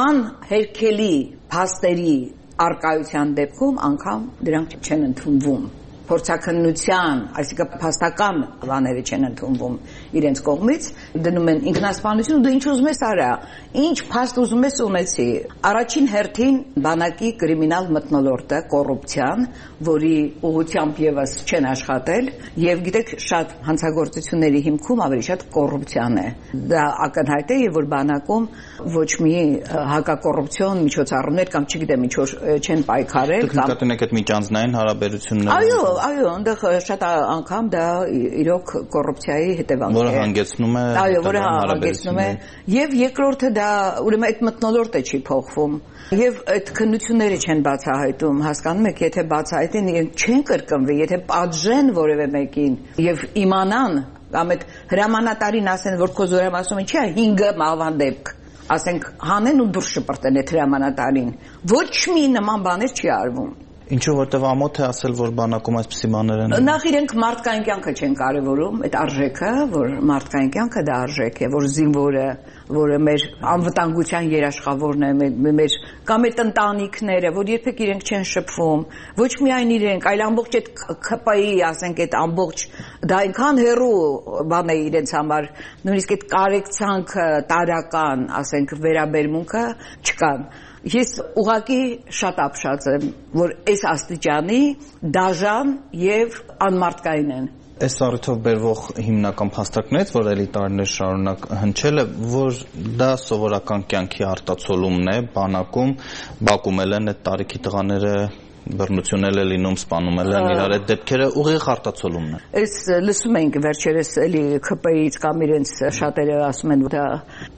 անհերքելի փաստերի արկայության դեպքում անգամ դրանք չեն ընդունվում, փորձաքննության, այսինքն փաստական բաները չեն ընդունվում իրենց կողմից, դնում են ինքնասպանություն, դու ինչ ուզում ես արա, ինչ փաստ ուզում ես ունեցի։ Առաջին հերթին բանակի կրիմինալ մթնոլորտը, կոռուպցիան, որի ուղղությամբ եւս չեն աշխատել, եւ գիտեք, շատ հանցագործությունների հիմքում ավելի շատ կոռուպցիան է։ Դա ակնհայտ է, եւ որ բանակում ոչ մի հակակոռուպցիոն միջոցառումներ կամ չգիտեմ ինչ որ չեն պայքարել կամ նկատենք այդ միջանձնային հարաբերությունները։ Այո, այո, այնտեղ շատ անգամ դա իրոք կոռուպցիայի հետևանք է։ Որը հանգեցնում է այո, որը հանգեցնում է, եւ երկրորդը դա ուրեմն այդ մթնոլորտը չի փոխվում, եւ այդ քննությունները չեն բացահայտում, հասկանում եք, եթե բացահայտեն, իրենք չեն կրկնվի, եթե պատժեն որևէ մեկին եւ իմանան, կամ այդ հրամանատարին ասեն, որ քո զորամասում չի, հինգը մահվան դեպք, ասենք հանեն ու դուրս շպրտեն այդ հրամանատարին, ոչ մի նման բաներ չի արվում։ Ինչու որտեվ ամոթ է ասել, որ բանակում այսպիսի բաներ են։ Նախ իրենք մարդկային կյանքը չեն կարևորում, այդ արժեքը, որ մարդկային կյանքը դա արժեք է, որ զինվորը, որը մեր անվտանգության երաշխավորն է, մեր կամ այդ ընտանիքները, որ երբեք իրենք չեն շփվում, ոչ միայն իրենք, այլ ամբողջ այդ ՔՊ-ի, ասենք այդ ամբողջ դա այնքան հեռու բան է իրենց համար, նույնիսկ այդ կարեկցանքը, տարական, ասենք վերաբերմունքը չկան։ Ես ուղղակի շատ ապշած եմ, որ այս աստիճանի դաժան եւ անմարդկային են։ Այս առիթով բերվող հիմնական փաստարկներից, որ էլիտարներ շարունակ հնչել է, որ դա սովորական կյանքի արտացոլումն է, բանակում բակումել են այդ տարիքի տղաները, բռնությունել է լինում, սպանել են իրար, այդ դեպքերը ուղիղ արտացոլումն է։ Այս լսում ենք վերջերս էլի ՔՊ-ից կամ իրենց շատերը ասում են, դա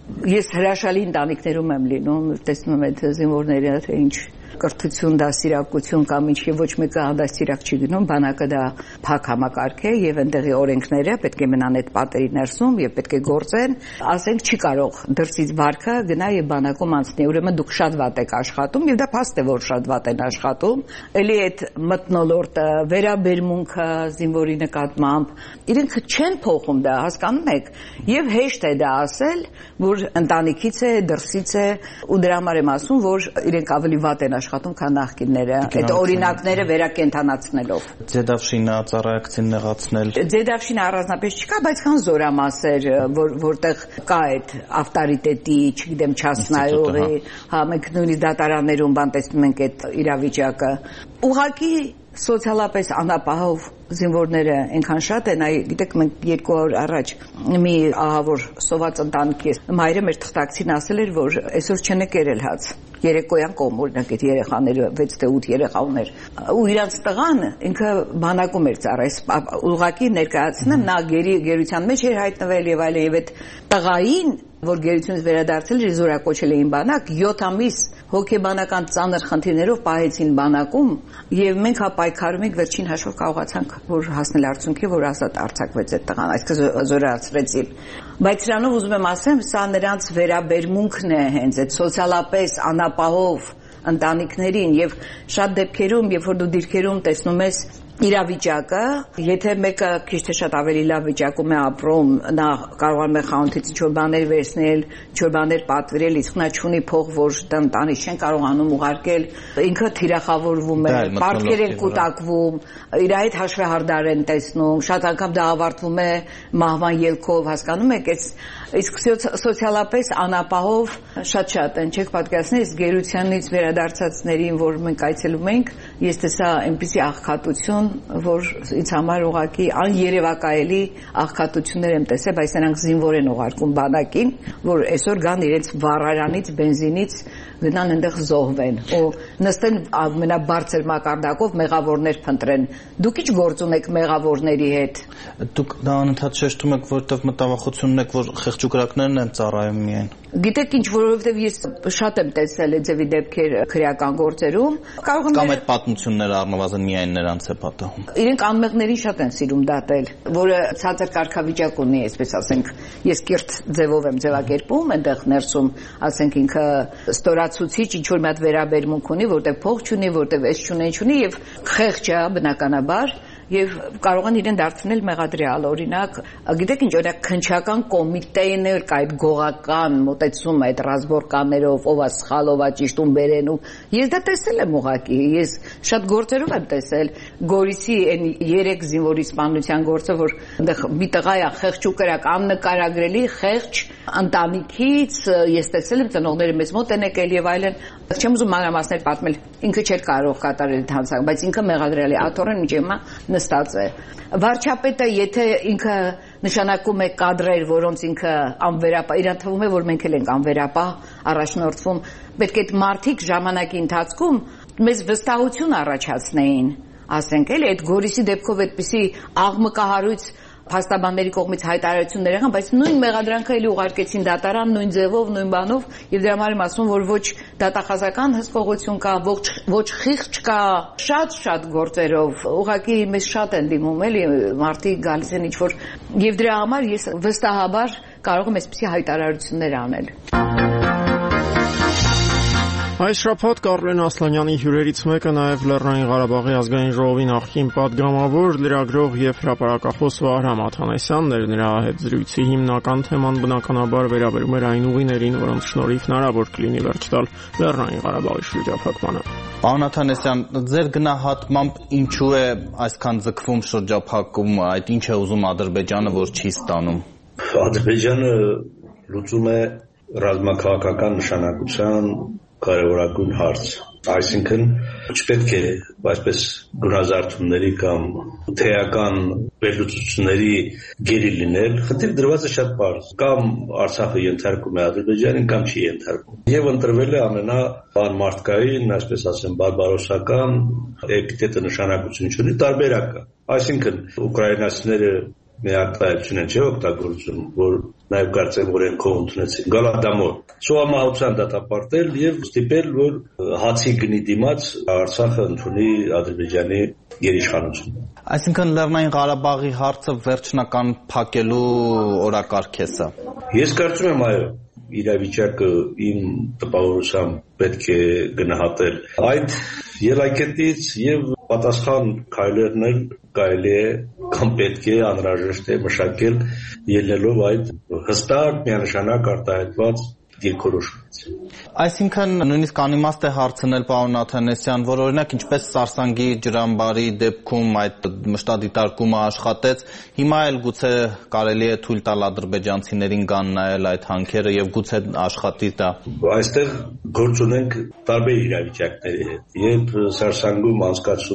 ես հրաշալի ընտանիքներում եմ լինում, տեսնում եմ այդ զինվորները, թե ինչ կրթություն, դաստիարակություն կամ ինչի ոչ մեկը դաստիարակ չի գնում, բանակը դա փակ համակարգ է եւ այնտեղի օրենքները պետք է մնան այդ պատերի ներսում եւ պետք է գործեն, ասենք չի կարող դրսից վարքը գնա եւ բանակում անցնի, ուրեմն դուք շատ վատ եք աշխատում եւ դա փաստ է, որ շատ վատ են աշխատում, էլի այդ մթնոլորտը, վերաբերմունքը զինվորի նկատմամբ, իրենք չեն փոխում դա, հասկանում եք, եւ հեշտ է դա ասել, որ ընտանիքից է, դրսից է, ու դրա համար եմ ասում, որ իրենք ավելի վատ են աշխատում, քան նախկինները, այդ օրինակները վերակենդանացնելով։ Ձեդավշինը ծառայակցին նեղացնել։ Ձեդավշինը առանձնապես չկա, բայց կան զորամասեր, որ որտեղ կա այդ ավտորիտետի, չգիտեմ, չասնայողի, հա, մենք նույնիսկ դատարաններում բան տեսնում ենք այդ իրավիճակը։ Ուղղակի սոցիալապես անապահով զինվորները այնքան շատ են, այ գիտեք մենք երկու օր առաջ մի ահավոր սոված ընտանիքի մայրը մեր թղթակցին ասել էր, որ այսօր չեն կերել հաց երեկոյան կողմ օրինակ այդ երեխաները վեց թե ութ երեխա ուներ ու իրանց տղան ինքը բանակում էր ծառայել ուղղակի ներկայացնեմ նա գերի գերության մեջ էր հայտնվել եւ այլն եւ այդ տղային որ գերությունից վերադարձել էր զորակոչել էին բանակ յոթ ամիս հոգեբանական ծանր խնդիրներով պահեցին բանակում եւ մենք հա պայքարում ենք վերջին հաշվով կարողացանք որ հասնել արդյունքի որ ազատ արձակվեց այդ տղան այսինքն զորացրեցին բայց նրանով ուզում եմ ասեմ սա նրանց վերաբերմունքն է հենց այդ սոցիալապես անապահով ընտանիքներին եւ շատ դեպքերում երբ որ դու դիրքերում տեսնում ես իրավիճակը, եթե մեկը քիչ թե շատ ավելի լավ վիճակում է ապրում, նա կարողանում է խանութից ինչ-որ բաներ վերցնել, ինչ-որ բաներ պատվիրել, իսկ նա չունի փող, որ տնտանիք չեն կարողանում ուղարկել, ինքը թիրախավորվում է, պարտքեր են կուտակվում, իր այդ հաշվեհարդար են տեսնում, շատ անգամ դա ավարտվում է մահվան ելքով, հասկանում եք, իսկ սոցիալապես անապահով շատ-շատ են, չեք պատկերացնի, իսկ գերությանից վերադարձածներին, որ մենք այցելում ենք, ես տեսա այնպիսի աղքատություն որ ինձ համար ուղղակի աներևակայելի աղքատություններ եմ տեսել, բայց նրանք զինվոր են ուղարկում բանակին, որ այսօր գան իրենց վառարանից, բենզինից գնան այնտեղ զոհվեն ու նստեն ամենաբարձր մակարդակով մեղավորներ փնտրեն։ Դուք ի՞նչ գործ ունեք մեղավորների հետ։ Դուք դա անընդհատ շեշտում եք, որովհետև մտավախությունն եք, որ խեղճուկրակներն են ծառայում միայն։ Գիտեք ինչ, որովհետև ես շատ եմ տեսել այդ ձևի դեպքեր քրեական գործերում, կարող եմ կամ այդ պատմությունները առնվազն միայն նրանց է պատահում։ Իրենք անմեղներին շատ են սիրում դատել, որը ցածր կարգավիճակ ունի, այսպես ասենք, ես կիրթ ձևով եմ ձևակերպում, այնտեղ ներսում, ասենք ինքը ստորացուցիչ ինչ որ մի հատ վերաբերմունք ունի, որտեղ փող չունի, որտեղ էս չունի, ինչ ունի եւ խեղճ է բնականաբար եւ կարող են իրեն դարձնել մեղադրյալ, օրինակ, գիտեք ինչ, օրինակ քնչական կոմիտեին էլ կա այդ գողական մոտեցումը այդ ռազմորկաներով, ով է սխալ, ով է ճիշտ ում բերեն ու ես դա տեսել եմ ուղղակի, ես շատ գործերով եմ տեսել, Գորիսի այն երեք զինվորի սպանության գործը, որ այնտեղ մի տղա է խեղճուկրակ, աննկարագրելի խեղճ ընտանիքից, ես տեսել եմ ծնողները մեզ մոտ են եկել եւ այլն, չեմ ուզում մանրամասներ պատմել, ինքը չէր կարող կատարել այդ հանցանք, բայց ինքը մեղադրյալ է, աթոռն ինչ հիմա նստած է։ Վարչապետը եթե ինքը նշանակում է կադրեր, որոնց ինքը անվերապահ, իրան թվում է, որ մենք էլ ենք անվերապահ առաջնորդվում, պետք է այդ մարդիկ ժամանակի ընթացքում մեզ վստահություն առաջացնեին, ասենք էլի, այդ Գորիսի դեպքով այդպիսի աղմկահարույց փաստաբանների կողմից հայտարարություններ եղան, բայց նույն մեղադրանքը էլի ուղարկեցին դատարան, նույն ձևով, նույն բանով, եւ դրա համար եմ ասում, որ ոչ դատախազական հսկողություն կա, ոչ ոչ խիղճ կա, շատ-շատ գործերով, ուղղակի մեզ շատ են դիմում, էլի մարդիկ գալիս են ինչ-որ եւ դրա համար ես վստահաբար կարող եմ այսպիսի հայտարարություններ անել։ Այս շաբաթ Կարլեն Ասլանյանի հյուրերից մեկը նաև Լեռնային Ղարաբաղի ազգային ժողովի նախկին պատգամավոր, լրագրող եւ հրապարակախոս Վահրամ Աթանեսյանն էր։ Նրա հետ զրույցի հիմնական թեման բնականաբար վերաբերում էր այն ուղիներին, որոնց շնորհիվ հնարավոր կլինի վերջ տալ Լեռնային Ղարաբաղի շրջափակմանը։ Պարոն Աթանեսյան, ձեր գնահատմամբ ինչու է այսքան ձգվում շրջափակումը, այդ ինչ է ուզում Ադրբեջանը, որ չի ստանում։ Ադրբեջանը լուծում է ռազմաքաղաքական նշանակության կարևորագույն հարց, այսինքն չպետք է այսպես գնազարդումների կամ թեական վերլուծությունների գերի լինել, խնդիր դրված է շատ պարզ, կամ Արցախը ենթարկում է Ադրբեջանին, կամ չի ենթարկում։ Եվ ընտրվել է ամենաբանմարդկային, այսպես ասեմ, բարբարոսական էպիթետը նշանակություն չունի տարբերակը, այսինքն ուկրաինացիները միակտայություն են չէ օգտագործում, որ նաև կարծեմ որ ենքով ընդունեցին գալադամոր սովամահության դատապարտել եւ ստիպել, որ հացի գնի դիմաց Արցախը ընդունի Ադրբեջանի գերիշխանությունը։ Այսինքն Լեռնային Ղարաբաղի հարցը վերջնական փակելու օրակարգ է սա։ Ես կարծում եմ այո, իրավիճակը իմ տպավորությամբ պետք է գնահատել այդ ելակետից եւ պատասխան քայլերն էլ կարելի է կամ պետք է անհրաժեշտ է մշակել ելնելով այդ հստակ միանշանակ արտահայտված դիրքորոշումից։ Այսինքն նույնիսկ անիմաստ է հարցնել պարոն Աթանեսյան, որ օրինակ ինչպես Սարսանգի ջրամբարի դեպքում այդ մշտադիտարկումը աշխատեց, հիմա էլ գուցե կարելի է թույլ տալ ադրբեջանցիներին գան նայել այդ հանքերը եւ գուցե աշխատի դա։ Այստեղ գործ ունենք տարբեր իրավիճակների հետ։ Երբ Սարսանգում անցկացում էր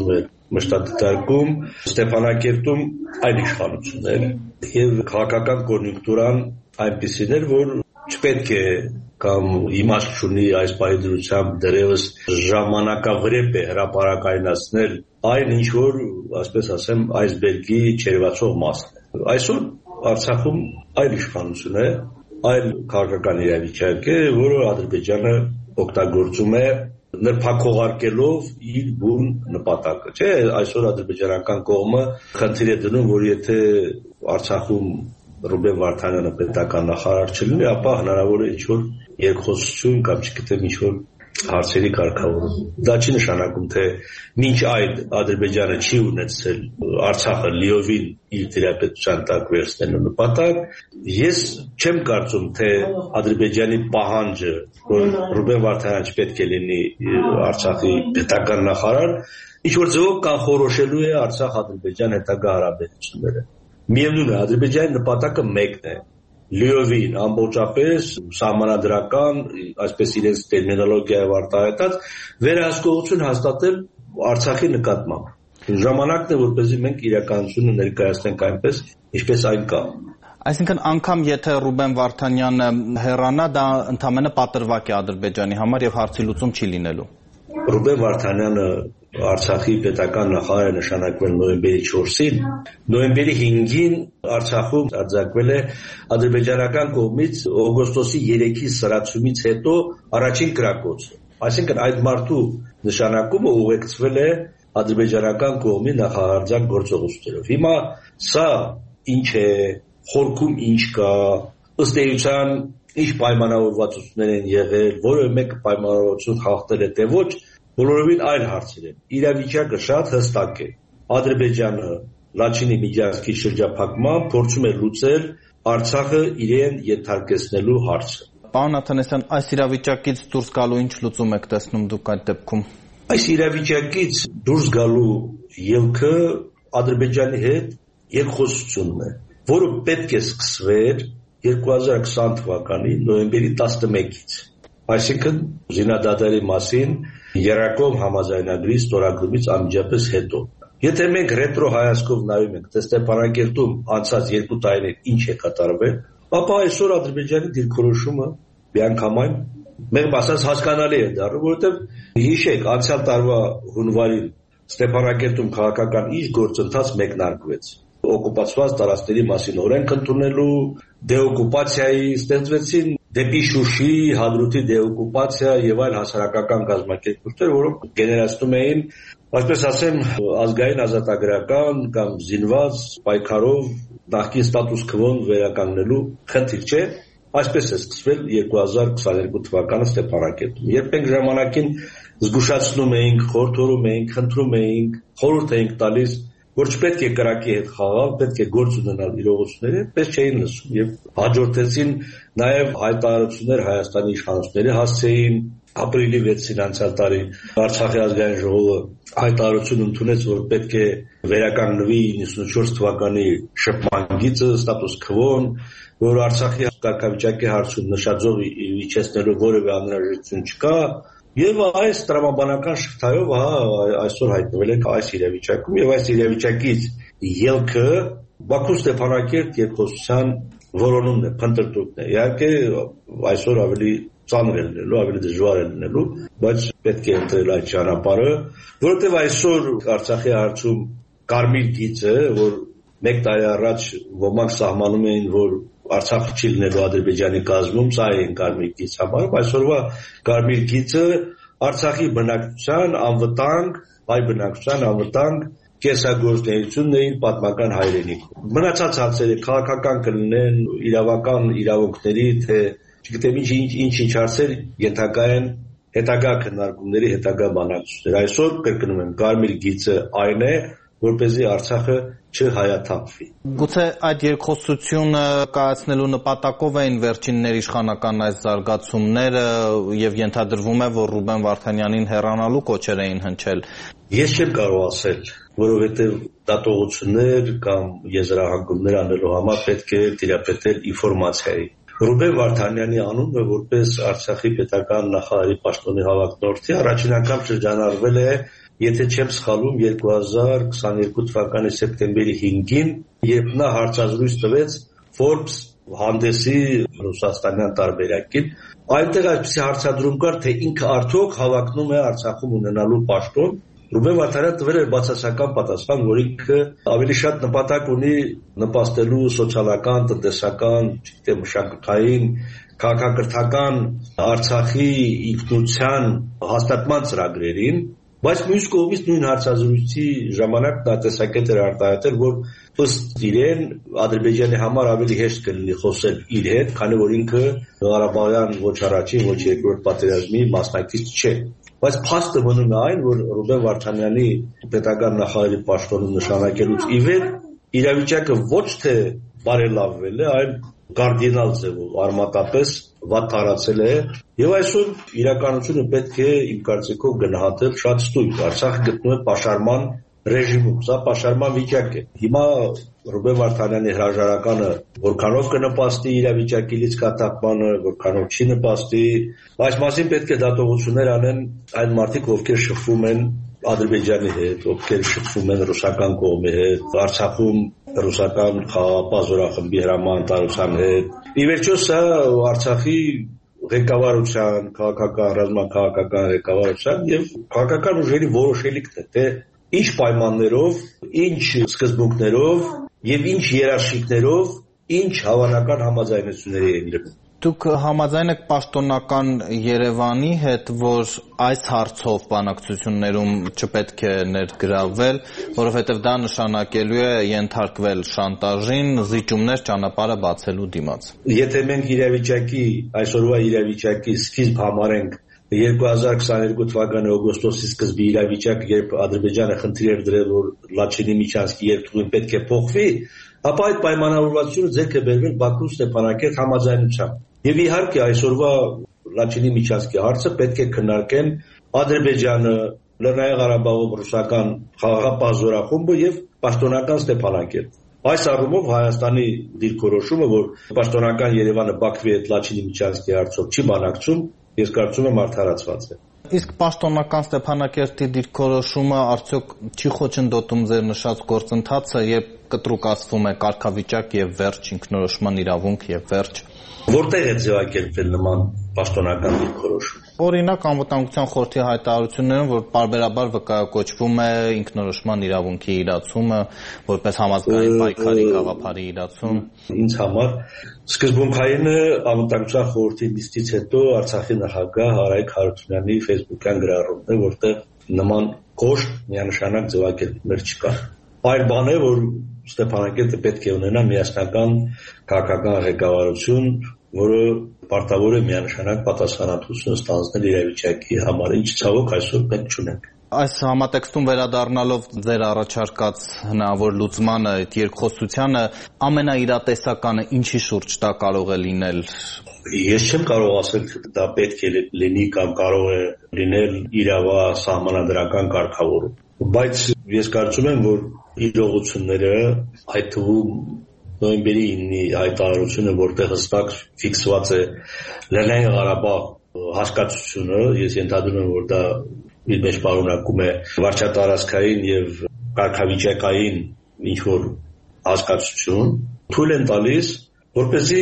մշտադիտարկում Ստեփանակերտում այլ իշխանություններ եւ քաղաքական կոնյունկտուրան այնպիսին էր, որ չպետք է կամ իմաստ չունի այս պայդրությամբ դերևս ժամանակավրեպ է հրապարակայնացնել այն ինչ որ, ասպես ասեմ, այսբերգի չերևացող մասն է։ Այսօր Արցախում այլ իշխանություն է, այլ քաղաքական իրավիճակ է, որը Ադրբեջանը օգտագործում է նրբակողարկելով իր բուն նպատակը, չէ՞, այսօր ադրբեջանական կողմը խնդիր է դնում, որ եթե Արցախում Ռուբեն Վարդանյանը պետական նախարար չլինի, ապա հնարավոր է ինչ-որ երկխոսություն կամ չգիտեմ ինչ-որ հարցերի կարգավորում։ Դա չի նշանակում, թե մինչ այդ Ադրբեջանը չի ունեցել Արցախը լիովին իր տիրապետության տակ վերցնելու նպատակ։ Ես չեմ կարծում, թե Ադրբեջանի պահանջը, որ Ռուբեն Վարդանյանը չպետք է լինի Արցախի պետական նախարար, ինչ-որ ձևով կանխորոշելու է Արցախ-Ադրբեջան հետագա հարաբերությունները։ Միևնույն է, Ադրբեջանի նպատակը մեկն է, լիովին, ամբողջապես սահմանադրական, այսպես իրենց տերմինոլոգիայով արտահայտած, վերահսկողություն հաստատել Արցախի նկատմամբ։ Ժամանակն է, որպեսզի մենք իրականությունը ներկայացնենք այնպես, ինչպես այն կա։ Այսինքն անգամ եթե Ռուբեն Վարդանյանը հեռանա, դա ընդամենը պատրվակ է Ադրբեջանի համար եւ հարցի լուծում չի լինելու։ Ռուբեն Վարդանյանը Արցախի պետական նախարար է նշանակվել նոյեմբերի չորսին, նոյեմբերի հինգին Արցախում արձակվել է ադրբեջանական կողմից օգոստոսի երեքի սրացումից հետո առաջին կրակոցը։ Այսինքն այդ մարդու նշանակումը ուղեկցվել է ադրբեջանական կողմի նախահարձակ գործողություններով։ Հիմա սա ինչ է, խորքում ինչ կա, ըստ էության ինչ պայմանավորվածություններ են եղել, որը մեկը պայմանավորվածություն խախտել է, թե ոչ, բոլորովին այլ հարցեր են։ Իրավիճակը շատ հստակ է։ Ադրբեջանը Լաչինի միջանցքի շրջափակման փորձում է լուծել Արցախը իրեն ենթարկեցնելու հարցը։ Պարոն Աթանեսյան, այս իրավիճակից դուրս գալու ինչ լուծում եք տեսնում դուք այդ դեպքում։ Այս իրավիճակից դուրս գալու ելքը Ադրբեջանի հետ երկխոսությունն է, որը պետք է սկսվեր երկու հազար քսան թվականի նոյեմբերի տասնմեկից։ Այսինքն զինադադարի մասին Երակոմ համաձայնագրի ստորագրումից անմիջապես հետո։ Եթե մենք ռետրո հայացքով նայում ենք, թե Ստեփանակերտում անցած երկու տարիներ ինչ է կատարվել, ապա այսօր Ադրբեջանի դիրքորոշումը միանգամայն մեղմ ասած հասկանալի է դառնում, որովհետև հիշեք, անցյալ տարվա հունվարին Ստեփանակերտում քաղաքական ինչ գործընթաց մեկնարկվեց։ Օկուպացված տարածքների մասին օրենք ընդունելու, դեօկուպացիայի ստեղծվեցին դեպի Շուշի, Հադրութի դեօկուպացիա եւ այլ հասարակական կազմակերպություններ, որոնք գեներացնում էին, այսպես ասեմ, ազգային ազատագրական կամ զինված պայքարով նախկին ստատուս քվոն վերականգնելու խնդիր չէ։ Այսպես է սկսվել երկու հազար քսաներկու թվականը Ստեփանակերտում։ Երբ մենք ժամանակին զգուշացնում էինք, խորհրդորում էինք, խնդրում էինք, խորհուրդ էինք տալիս, որ չպետք է կրակի հետ խաղալ, պետք է գործ ունենալ իրողությունների, պես չէին լսում եւ հաջորդեցին նաեւ հայտարարություններ Հայաստանի իշխանությունների հասցեին ապրիլի վեցին անցյալ տարի Արցախի ազգային ժողովը հայտարարություն ընդունեց, որ պետք է վերականգնվի իննսունչորս թվականի շփման գիծը, ստատուս քվոն, որ Արցախի կարգավիճակի հարցում նշաձող իջեցնելու որևէ անհրաժեշտություն չկա։ Եվ այս տրամաբանական շղթայով այսօր հայտնվել ենք այս իրավիճակում եւ այս իրավիճակից ելքը Բաքու Ստեփանակերտ երկխոսության որոնումն է, փնտրտուքն է։ Իհարկե այսօր ավելի ծանր է լինելու, ավելի դժվար է լինելու, բայց պետք է ընտրել այդ ճանապարհը, որովհետեւ այսօր Արցախի հարցում կարմիր գիծը, որ մեկ տարի առաջ ոմանք սահմանում էին, որ Արցախը չի լինելու Ադրբեջանի կազմում, սա է կարմիր գիծ համարում, այսօրվա կարմիր գիծը Արցախի բնակչության անվտանգ, հայ բնակչության անվտանգ կենսագործունեությունն է իր պատմական հայրենիքում։ Մնացած հարցերը քաղաքական կլինեն, իրավական իրավունքների, թե չգիտեմ ինչ ինչ ինչ հարցեր ենթակա են հետագա քննարկումների, հետագա բանակցությունների։ Այսօր կրկնում եմ, կարմիր գիծը այն է, որպեսզի Արցախը չհայաթափվի։ Գուցե այդ երկխոսությունը կայացնելու նպատակով էին վերջին ներիշխանական այս զարգացումները եւ ենթադրվում է, որ Ռուբեն Վարդանյանին հեռանալու կոչեր էին հնչել։ Ես չեմ կարող ասել, որովհետեւ դատողություններ կամ եզրահանգումներ անելու համար պետք է տիրապետել ինֆորմացիայի։ Ռուբեն Վարդանյանի անունը որպես Արցախի պետական նախարարի պաշտոնի հավակնորդի առաջին անգամ շրջանառվել է եթե չեմ սխալվում, երկու հազար քսաներկու թվականի սեպտեմբերի հինգին, երբ նա հարցազրույց տվեց Forbes հանդեսի ռուսաստանյան տարբերակին, այնտեղ այսպիսի հարցադրում կար, թե ինքը արդյոք հավակնում է Արցախում ունենալու պաշտոն։ Ռուբեն Վարդանյանը տվել էր բացասական պատասխան, որ ինքը ավելի շատ նպատակ ունի նպաստելու սոցիալական, տնտեսական, չգիտեմ, մշակութային, քաղաքակրթական Արցախի ինքնության հաստատման ծրագրերին, բայց մյուս կողմից նույն հարցազրույցի ժամանակ նա տեսակետ էր արտահայտել, որ ըստ իրեն Ադրբեջանի համար ավելի հեշտ կլինի խոսել իր հետ, քանի որ ինքը Ղարաբաղյան ոչ առաջին, ոչ երկրորդ պատերազմի մասնակից չէ։ Բայց փաստը մնում է այն, որ Ռուբեն Վարդանյանի պետական նախարարի պաշտոնում նշանակելուց ի վեր իրավիճակը ոչ թե բարելավվել է, այլ կարդինալ ձևով արմատապես վատ տարածել է, եւ այսօր իրականությունը պետք է իմ կարծիքով գնահատել շատ ստույգ։ Արցախը գտնվում է պաշարման ռեժիմում, սա պաշարման վիճակ է։ Հիմա Ռուբեն Վարդանյանի հրաժարականը որքանով կնպաստի իրավիճակի լիցքաթափմանը, որքանով չի նպաստի, այս մասին պետք է դատողություններ անեն այն մարդիկ, ովքեր շփվում են Ադրբեջանի հետ, ովքեր շփվում են ռուսական կողմի հետ, Արցախում ռուսական խաղաղապահ զորախմբի հրամանատարության հետ։ Ի վերջո սա Արցախի ղեկավարության, քաղաքական, ռազմաքաղաքական ղեկավարության եւ քաղաքական ուժերի որոշելիքն է, թե ինչ պայմաններով, ինչ սկզբունքներով եւ ինչ երաշխիքներով, ինչ հավանական համաձայնությունների են գնում։ Դուք համաձայն եք պաշտոնական Երևանի հետ, որ այս հարցով բանակցություններում չպետք է ներգրավվել, որովհետև դա նշանակելու է ենթարկվել շանտաժին, զիջումներ ճանապարհը բացելու դիմաց։ Եթե մենք իրավիճակի, այսօրվա իրավիճակի սկիզբ համարենք երկու հազար քսաներկու թվականի օգոստոսի սկզբի իրավիճակը, երբ Ադրբեջանը խնդիր էր դրել, որ Լաչինի Միչանսկի երթուղին պետք է փոխվի, ապա այդ պայմանավորվածությունը ձեռք է բերվել Բաքու Ստեփանակերտ համաձայնությամբ։ Եվ իհարկե այսօրվա Լաչինի Միչանսկի հարցը պետք է քննարկեն Ադրբեջանը, Լեռնային Ղարաբաղում ռուսական խաղաղապահ զորախումբը եւ պաշտոնական Ստեփանակերտ։ Այս առումով Հայաստանի դիրքորոշումը, որ պաշտոնական Երևանը Բաքվի հետ Լաչինի Միչանսկի հարցով չի բանակցում, ես կարծում եմ արդարացված է։ Իսկ պաշտոնական Ստեփանակերտի դիրքորոշումը արդյոք չի խոչընդոտում ձեր նշած գործընթացը, երբ կտրուկացվում է կարգավիճակ եւ վերջ, ինքնորոշման իրավունք եւ վերջ։ Որտեղ է ձևակերպվել նման պաշտոնական դիրքորոշում։ Օրինակ անվտանգության խորհրդի հայտարարություններում, որ պարբերաբար վկայակոչվում է ինքնորոշման իրավունքի իրացումը, որպես համազգային պայքարի գաղափարի իրացում։ Ինձ համար սկզբունքայինը անվտանգության խորհրդի նիստից հետո Արցախի նախագահ Արայիկ Հարությունյանի Facebook-յան գրառումն է, որտեղ նման կոշտ միանշանակ ձևակերպումներ չկան։ Այլ բան է, որ Ստեփանակերտը պետք է ունենա միասնական քաղաքական ղեկավարություն, որը պարտավոր է միանշանակ պատասխանատվություն ստանձնել իրավիճակի համար, ինչ ցավոք այսօր մենք չունենք։ Այս համատեքստում վերադառնալով ձեր առաջարկած հնարավոր լուծմանը, այդ երկխոսությանը, ամենաիրատեսականը ինչի շուրջ դա կարող է լինել։ Ես չեմ կարող ասել, թե դա պետք է լինի կամ կարող է լինել իրավա սահմանադրական կարգավորում, բայց ես կարծում եմ, որ իրողությունները, այդ թվում նոյեմբերի ինը հայտարարությունը, որտեղ հստակ ֆիքսված է Լեռնային Ղարաբաղ հասկացությունը, ես ենթադրում եմ, որ դա իր մեջ պարունակում է վարչատարածքային եւ կարգավիճակային ինչ-որ հասկացություն, թույլ են տալիս, որպեսզի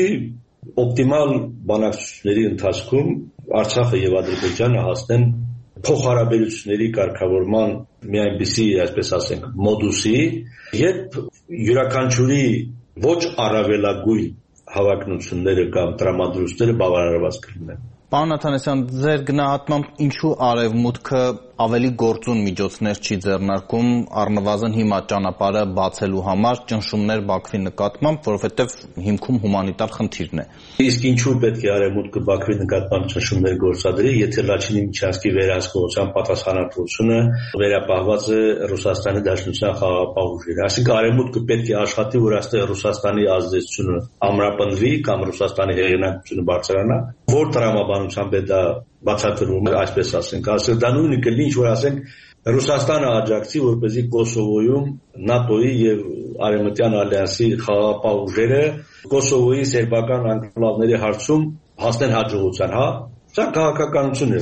օպտիմալ բանակցությունների ընթացքում Արցախը եւ Ադրբեջանը հասնեն փոխհարաբերությունների կարգավորման մի այնպիսի, այսպես ասենք, մոդուսի, երբ յուրաքանչյուրի ոչ առավելագույն հավակնությունները կամ տրամադրությունները բավարարված կլինեն։ Պարոն Աթանասյան, ձեր գնահատմամբ ինչու Արևմուտքը ավելի գործուն միջոցներ չի ձեռնարկում առնվազն հիմա ճանապարհը բացելու համար ճնշումներ Բաքվի նկատմամբ, որովհետև հիմքում հումանիտար խնդիրն է։ Իսկ ինչու պետք է Արևմուտքը Բաքվի նկատմամբ ճնշումներ գործադրի, եթե Լաչինի Միչանսկի վերահսկողության պատասխանատվությունը վերապահված է Ռուսաստանի Դաշնության խաղաղապահ ուժերի։ Այսինքն Արևմուտքը պետք է աշխատի, որ այստեղ Ռուսաստանի ազդեցությունը ամրապնդվի կամ Ռուսաստանի հեղինակությունը բարձրանա, որ տրամաբանությամբ է դա բացատրվում է, այսպես ասենք, ասել դա նույնը կլինի, ինչ որ ասենք Ռուսաստանը աջակցի, որպեսզի Կոսովոյում ՆԱՏՕ-ի եւ Արևմտյան ալյանսի խաղաղապահ ուժերը Կոսովոյի սերբական անկլավների հարցում հասնեն հաջողության, հա։ Սա քաղաքականություն է։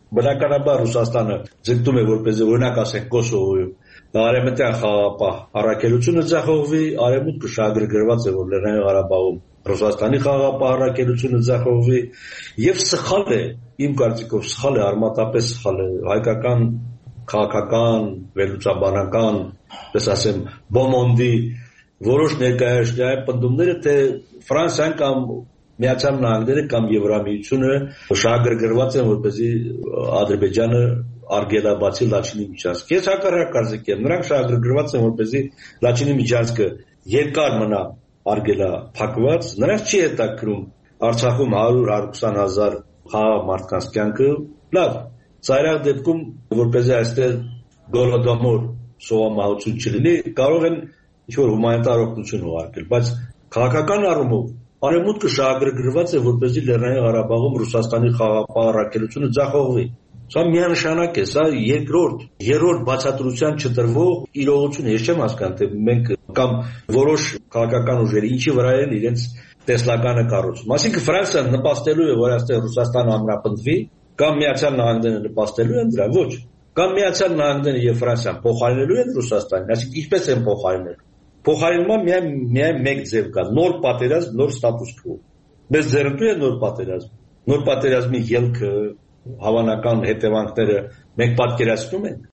բնականաբար Ռուսաստանը ձգտում է որպես օրինակ ասենք Կոսովոյում արևմտյան խաղաղապահ առաքելությունը ձախողվի, արևմուտքը շահագրգռված է, որ Լեռնային Ղարաբաղում Ռուսաստանի խաղաղապահ առաքելությունը ձախողվի, եւ սխալ է, իմ կարծիքով սխալ է, արմատապես սխալ է հայկական քաղաքական, վերլուծաբանական, պես ասեմ, բոմոնդի որոշ ներկայացուցիչների պնդումները, թե Ֆրանսիան կամ Միացյալ Նահանգները կամ Եվրամիությունը շահագրգռված են, որպեսզի Ադրբեջանը արգելաբացի Լաչինի միջանցքը։ Ես հակառակ կարծիք եմ, նրանք շահագրգռված են, որպեսզի Լաչինի միջանցքը երկար մնա արգելափակված, նրանց չի հետաքրում Արցախում հարյուր հարյուր քսան հազար խաղաղ մարդկանց կյանքը, լավ, ծայրահեղ դեպքում, որպեսզի այստեղ գոլոդոմոր սովամահություն չլինի, կարող են ինչ-որ հումանիտար օգնություն ուղարկել, բայց քաղաքական առումով Արևմուտքը շահագրգռված է, որպեսզի Լեռնային Ղարաբաղում Ռուսաստանի խաղաղապահ առաքելությունը ձախողվի։ Սա միանշանակ է, սա երկրորդ, երրորդ բացատրության չտրվող իրողություն է, ես չեմ հասկանում, թե մենք կամ որոշ քաղաքական ուժերը ինչի վրա են իրենց տեսլականը կառուցում։ Այսինքն Ֆրանսիան նպաստելու է, որ այստեղ Ռուսաստանը ամրապնդվի, կամ Միացյալ Նահանգները նպաստելու են դրան, ոչ։ Կամ Միացյալ Նահանգները եւ Ֆրանսիան փոխարինելու են Ռուսաստանին, այսինքն ինչպես են փոխարինել։ Փոխարինման միայն միայն մեկ ձև կա՝ նոր պատերազմ, նոր ստատուս քվո։ Մեզ ձեռնտու է նոր պատերազմ։ Նոր պատերազմի ելքը, հավանական հետևանքները մենք պատկերացնում ենք։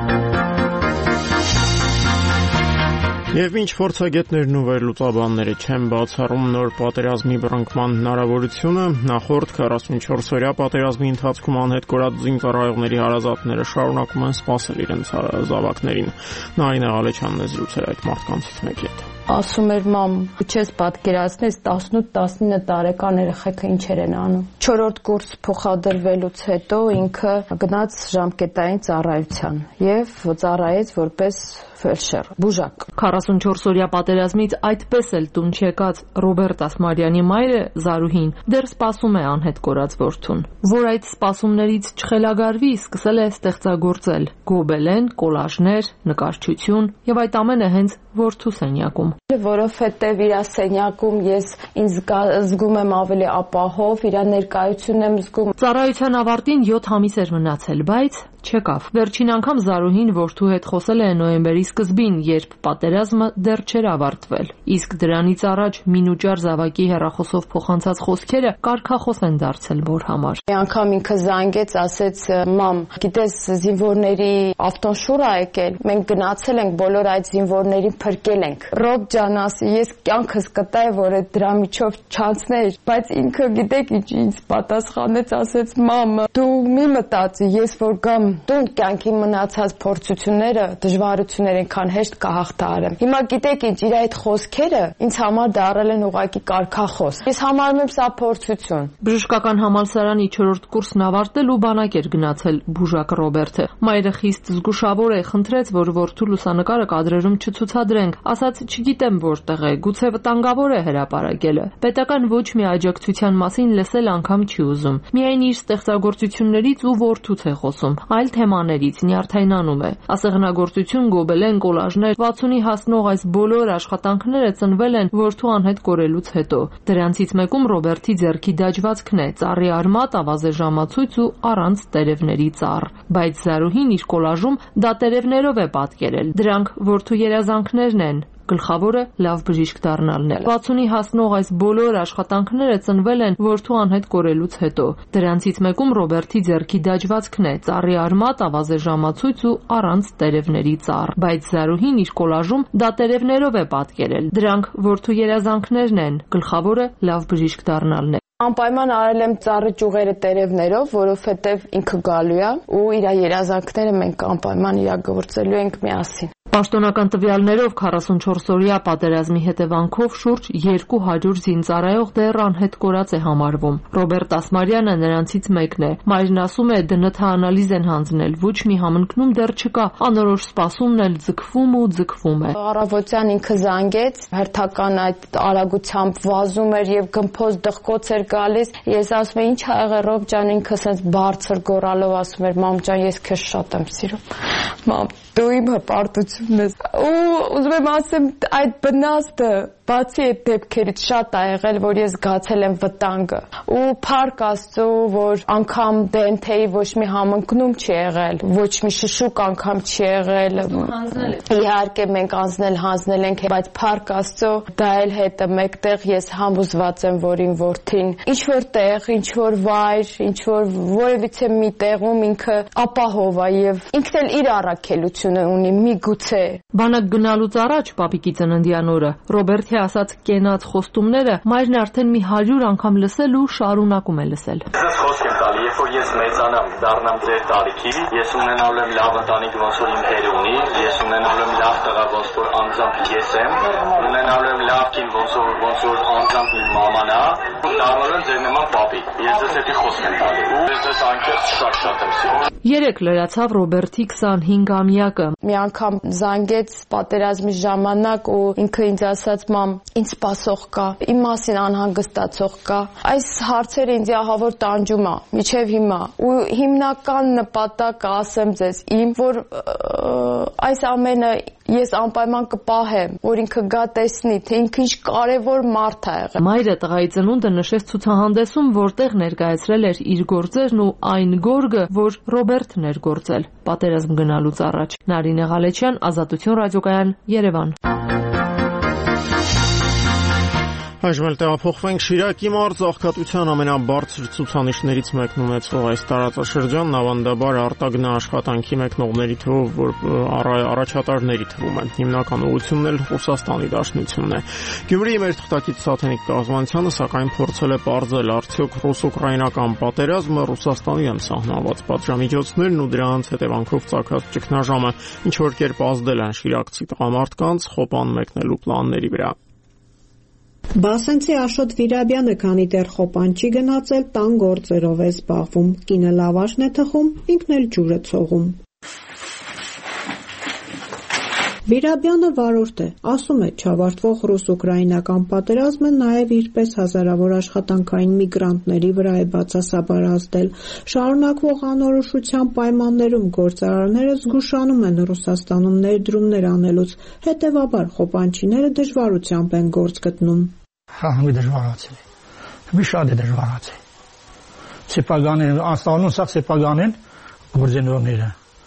Եվ ինչ փորձագետներն ու վերլուծաբանները չեն բացառում նոր պատերազմի բռնկման հնարավորությունը, նախորդ քառասունչորս օրյա պատերազմի ընթացքում անհետ կորած զինծառայողների հարազատները շարունակում են սպասել իրենց զավակներին։ Նարինե Ղալեչյանն է զրուցել այդ մարդկանցից մեկի հետ։ Ասում էր մամ, չես պատկերացնես տասնութ տասնինը տարեկան երեխեքը ինչեր են անում։ Չորրորդ կուրս փոխադրվելուց հետո ինքը գնաց ժամկետային ծառայության եւ ծառայեց որպես ֆելշեր, բուժակ։ քառասունչորս օրյա պատերազմից այդպես էլ տուն չեկած Ռոբերտ Ասմարյանի մայրը Զարուհին դեռ սպասում է անհետ կորած որդուն, որ այդ սպասումներից չխելագարվի, սկսել է ստեղծագործել գոբելեն, կոլաժներ, նկարչություն եւ այդ ամենը հենց որդու սենյակում։ Որովհետև իր սենյակում ես ինձ զգում եմ ավելի ապահով, իր ներկայությունն եմ զգում։ Ծառայության ավարտին յոթ ամիս էր մնացել, բայց չեկավ։ Վերջին անգամ Զարուհին որդու հետ խոսել է նոյեմբերի սկզբին, երբ պատերազմը դեռ չէր ավարտվել։ Իսկ դրանից առաջ մինուճար զավակի հեռախոսով փոխանցած խոսքերը կարգախոս են դարձել մոր համար։ Մի անգամ ինքը զանգեց, ասեց՝ «Մամ, գիտես, զինվորների ավտոն շուր ա եկել, մենք գնացել ենք, բոլոր այդ զինվորներին փրկել ենք»։ Ռոբ ջան, ասի, ես կյանքս կտայի, որ այդ դրա միջով չանցներ, բայց ինքը գիտեք ինչ ինձ պատասխանեց, ասեց՝ «Մամ, դու մի մտածի, ես որ գամ տուն կյանքի մնացած փորձությունները, դժվարությունները այնքան հեշտ կհաղթահարեմ»։ Հիմա գիտեք ինչ, իր այդ խոսքերը ինձ համար դառել են ուղղակի կարգախոս։ Ես համարում եմ սա փորձություն։ Բժշկական համալսարանի չորրորդ կուրսն ավարտել ու բանակ էր գնացել բուժակ Ռոբերտը։ Մայրը խիստ զգուշավոր է, խնդրեց, որ որդու լուսանկարը կադրերում չցուցադրենք, ասաց չգիտեմ որտեղ է, գուցե վտանգավոր է հրապարակելը։ Պետական ոչ մի աջակցության մասին լսել անգամ չի ուզում։ Միայն իր ստեղծագործություններից ու որդուց է խոսում, այլ թեմաներից նյարդայնանում է։ Ասեղնագործություն, գոբելեն, կոլաժներ, վաթսունի հասնող այս բոլոր աշխատանքները ծնվել են որդու անհետ կորելուց հետո։ Դրանցից մեկում Ռոբերտի ձեռքի դաջվածքն է՝ ծառի արմատ, ավազե ժամացույց ու առանց տերևների ծառ։ Բայց Զարուհին իր կոլաժում դա տերևներով է պատկերել։ Դրանք որդու երազանքներն են։ Գլխավորը լավ բժիշկ դառնալն է։ վաթսունի հասնող այս բոլոր աշխատանքները ծնվել են որդու անհետ կորելուց հետո։ Դրանցից մեկում Ռոբերտի ձեռքի դաջվածքն է՝ ծառի արմատ, ավազե ժամացույց ու առանց տերևների ծառ։ Բայց Զարուհին իր կոլաժում դա տերևներով է պատկերել։ Դրանք որդու երազանքներն են։ Գլխավորը լավ բժիշկ դառնալն է։ Անպայման արել եմ ծառի ճյուղերը տերևներով, որովհետև ինքը գալու է ու իր երազանքները մենք անպայման իրագործելու ենք միասին։ Պաշտոնական տվյալներով քառասունչորս օրյա պատերազմի հետևանքով շուրջ երկու հարյուր զինծառայող դեռ անհետ կորած է համարվում։ Ռոբերտ Ասմարյանը նրանցից մեկն է։ Մայրն ասում է՝ ԴՆԹ անալիզ են հանձնել, ոչ մի համընկնում դեռ չկա, անորոշ սպասումն էլ ձգվում ու ձգվում է։ Առավոտյան ինքը զանգեց, հերթական այդ արագությամբ վազում էր եւ գմփոց դղկոց էր գալիս։ Ես ասում եմ՝ ինչ ա եղել Ռոբ ջան, ինքը ասես բարձր գոռալով ասում էր՝ մամ ջան, ես քեզ շատ եմ սիրում։ Մամ, դու իմ հպարտությունն ես։ Ու ուզում եմ ասեմ, այդ բնաստը Բացի այդ դեպքերից շատ ա եղել, որ ես զգացել եմ վտանգը։ Ու փառք Աստծո, որ անգամ դե էն թեյի ոչ մի համընկնում չի եղել, ոչ մի շշուկ անգամ չի եղել։ Իհարկե մենք անձնել հանձնել ենք, բայց փառք Աստծո, դա էլ հետը մեկտեղ ես համոզված եմ, որ իմ որդին ինչ որ տեղ, ինչ որ վայր, ինչ որ որևիցե մի տեղում ինքը ապահով է եւ ինքն էլ իր առաքելությունը ունի, միգուցե։ Բանակ գնալուց առաջ պապիկի ծննդյան օրը Ռոբերտի ասած կենաց խոստումները մայրն արդեն մի հարյուր անգամ լսել ու շարունակում է լսել։ Ես խոսք եմ տալի, երբ որ ես մեծանամ, դառնամ ձեր տարիքի, ես ունենալու եմ լավ ընտանիք, ոնց որ իմ հեր ունի, ես ունենալու եմ լավ տղա, ոնց որ անձամբ ես եմ, ունենալու եմ լավ կին, ոնց որ ոնց որ անձամբ իմ մաման է, ու դառնալու եմ ձեր նման պապիկ։ Ես ձեզ հետի խոսք եմ տալի։ Ու ես ձեզ անկեղծ շատ-շատ եմ սիրում։ Երեք լրացավ Ռոբերտի քսանհինգամյակը։ Մի անգամ զանգեց պատերազմի ժամանակ ու ինքը ինձ ասաց՝ «Մամ, ինձ սպասող կա, իմ մասին անհանգստացող կա»։ Այս հարցերը ինձ ահավոր տանջում է մինչև հիմա։ Ու հիմնական նպատակը, ասեմ ձեզ, իմ, որ այս ամենը ես անպայման կպահեմ, որ ինքը գա տեսնի, թե ինքը ինչ կարևոր մարդ է եղել։ Մայրը տղայի ծնունդը նշեց ցուցահանդեսում, որտեղ ներկայացրել էր իր գործերն ու այն գորգը, որ Ռոբերտն էր գործել պատերազմ գնալուց առաջ։ Նարինե Ղալեչյան, Ազատություն ռադիոկայան, Երևան։ Այժմ էլ տեղափոխվենք Շիրակի մարզ, աղքատության ամենաբարձր ցուցանիշներից մեկն ունեցող այս տարածաշրջանն ավանդաբար արտագնա աշխատանքի մեկնողների թվով, որ առաջատարների թվում է։ Հիմնական ուղղությունն էլ Ռուսաստանի Դաշնությունն է։ Գյումրիի մեր թղթակից Սաթենիկ Կազմանցյանը սակայն փորձել է պարզել, արդյոք ռուս-ուկրաինական պատերազմը Ռուսաստանի դեմ սահմանված պատժամիջոցներն ու դրանց հետևանքով ծագած ճգնաժամը ինչ որ կերպ ազդել են շիրակցի տղամարդկանց խոպան մեկնելու պլանների վրա։ Բասենցի Աշոտ Վիրաբյանը, քանի դեռ խոպան չի գնացել, տան գործերով է զբաղվում։ Կինը լավաշն է թխում, ինքն էլ ջուրը ցողում։ Վիրաբյանը վարորդ է, ասում է, չավարտվող ռուս-ուկրաինական պատերազմը նաև իրպես հազարավոր աշխատանքային միգրանտների վրա է բացասաբար ազդել։ Շարունակվող անորոշության պայմաններում գործարարները զգուշանում են Ռուսաստանում ներդրումներ անելուց, հետևաբար խոպանչիները դժվարությամբ են գործ գտնում։ Խաղի դժվարացել է, մի շատ է դժվարացել։ Սեպագանեն, անստանում սա սեպագանեն գործենողները։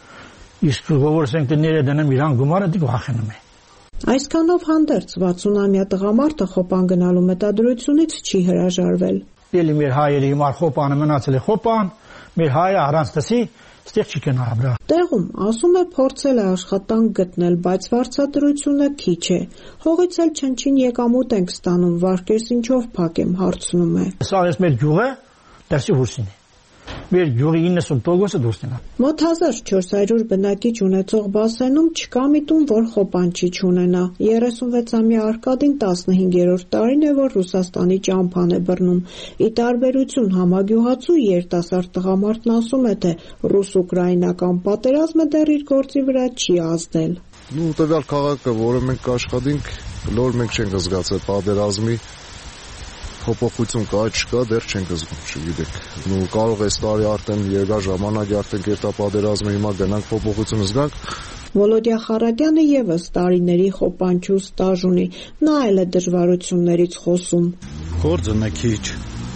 Իսկ գովորսենքները դնեմ իրան գումարը դիք վախենում է։ Այսքանով հանդերձ վաթսունամյա տղամարդը խոպան գնալու մտադրությունից չի հրաժարվել։ Էլի մեր հայերի հիմար խոպանը մնացել է խոպան, մեր հայը առանց տսի ստեղ չի կնա բրա։ Տեղում, ասում է, փորձել է աշխատանք գտնել, բայց վարձատրությունը քիչ է։ Հողից էլ չնչին եկամուտ ենք ստանում, վարկերս ինչով փակեմ, հարցնում է։ Սա էս մեր գյուղը, դերսի հուրսին է։ Մեր գյուղի իննսուն տոկոսը դուրս է։ Մոտ հազար չորս հարյուր բնակիչ ունեցող Բասենում չկա մի տուն, որ խոպանչի չունենա։ երեսունվեցամյա Արկադին տասնհինգերորդ տարին է, որ Ռուսաստանի ճամփան է բռնում։ Ի տարբերություն համագյուղացու երիտասարդ տղամարդն ասում է, թե ռուս-ուկրաինական պատերազմը դեռ իր գործի վրա չի ազդել։ Նու տվյալ քաղաքը, որը մենք աշխատենք, լոր մենք չենք զգացել պատերազմի փոփոխություն կա, չկա, դեռ չենք զգում, չգիտեք։ Նու կարող է ստարի արդեն երկար ժամանակ արդեն կերտա պատերազմը, հիմա գնանք փոփոխություն զգանք։ Վոլոդյա Խարատյանը եւս տարիների խոպանչու ստաժ ունի, նա էլ է դժվարություններից խոսում։ Գործը է քիչ,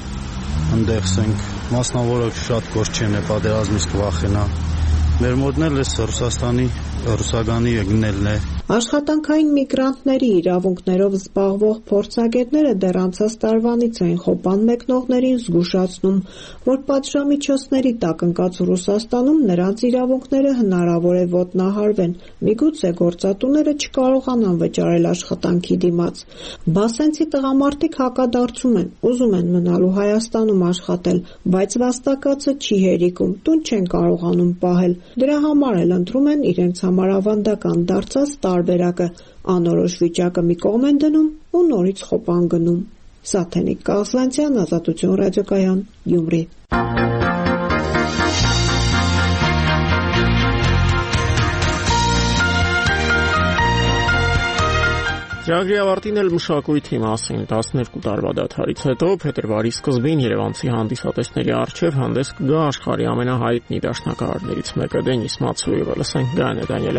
ընդեղսենք, մասնավորակ շատ գործ չեն է պատերազմից կվախենա։ Մեր մոտն էլ է Ռուսաստանի, ռուսագանի գնելն է։ Աշխատանքային միգրանտների իրավունքներով զբաղվող փորձագետները դեռ անցած տարվանից են խոպան մեկնողներին զգուշացնում, որ պատժամիջոցների տակ ընկած Ռուսաստանում նրանց իրավունքները հնարավոր է ոտնահարվեն, միգուցե գործատուները չկարողանան վճարել աշխատանքի դիմաց։ Բասենցի տղամարդիկ հակադարձում են, ուզում են մնալու Հայաստանում աշխատել, բայց վաստակածը չի հերիքում, տուն չեն կարողանում պահել։ Դրա համար էլ ընտրում են իրենց համար ավանդական դարձած տարբերակը, անորոշ վիճակը մի կողմ են դնում ու նորից խոպան գնում։ Սաթենիկ Կազլանցյան, Ազատություն ռադիոկայան, Գյումրի։ Ծրագրի ավարտին էլ մշակույթի մասին տասներկու տարվա դադարից հետո փետրվարի սկզբին երևանցի հանդիսատեսների առջև հանդես կգա աշխարհի ամենահայտնի դաշնակահարներից մեկը Դենիս Մացուևը, լսենք Գայանե Դանիելյանին։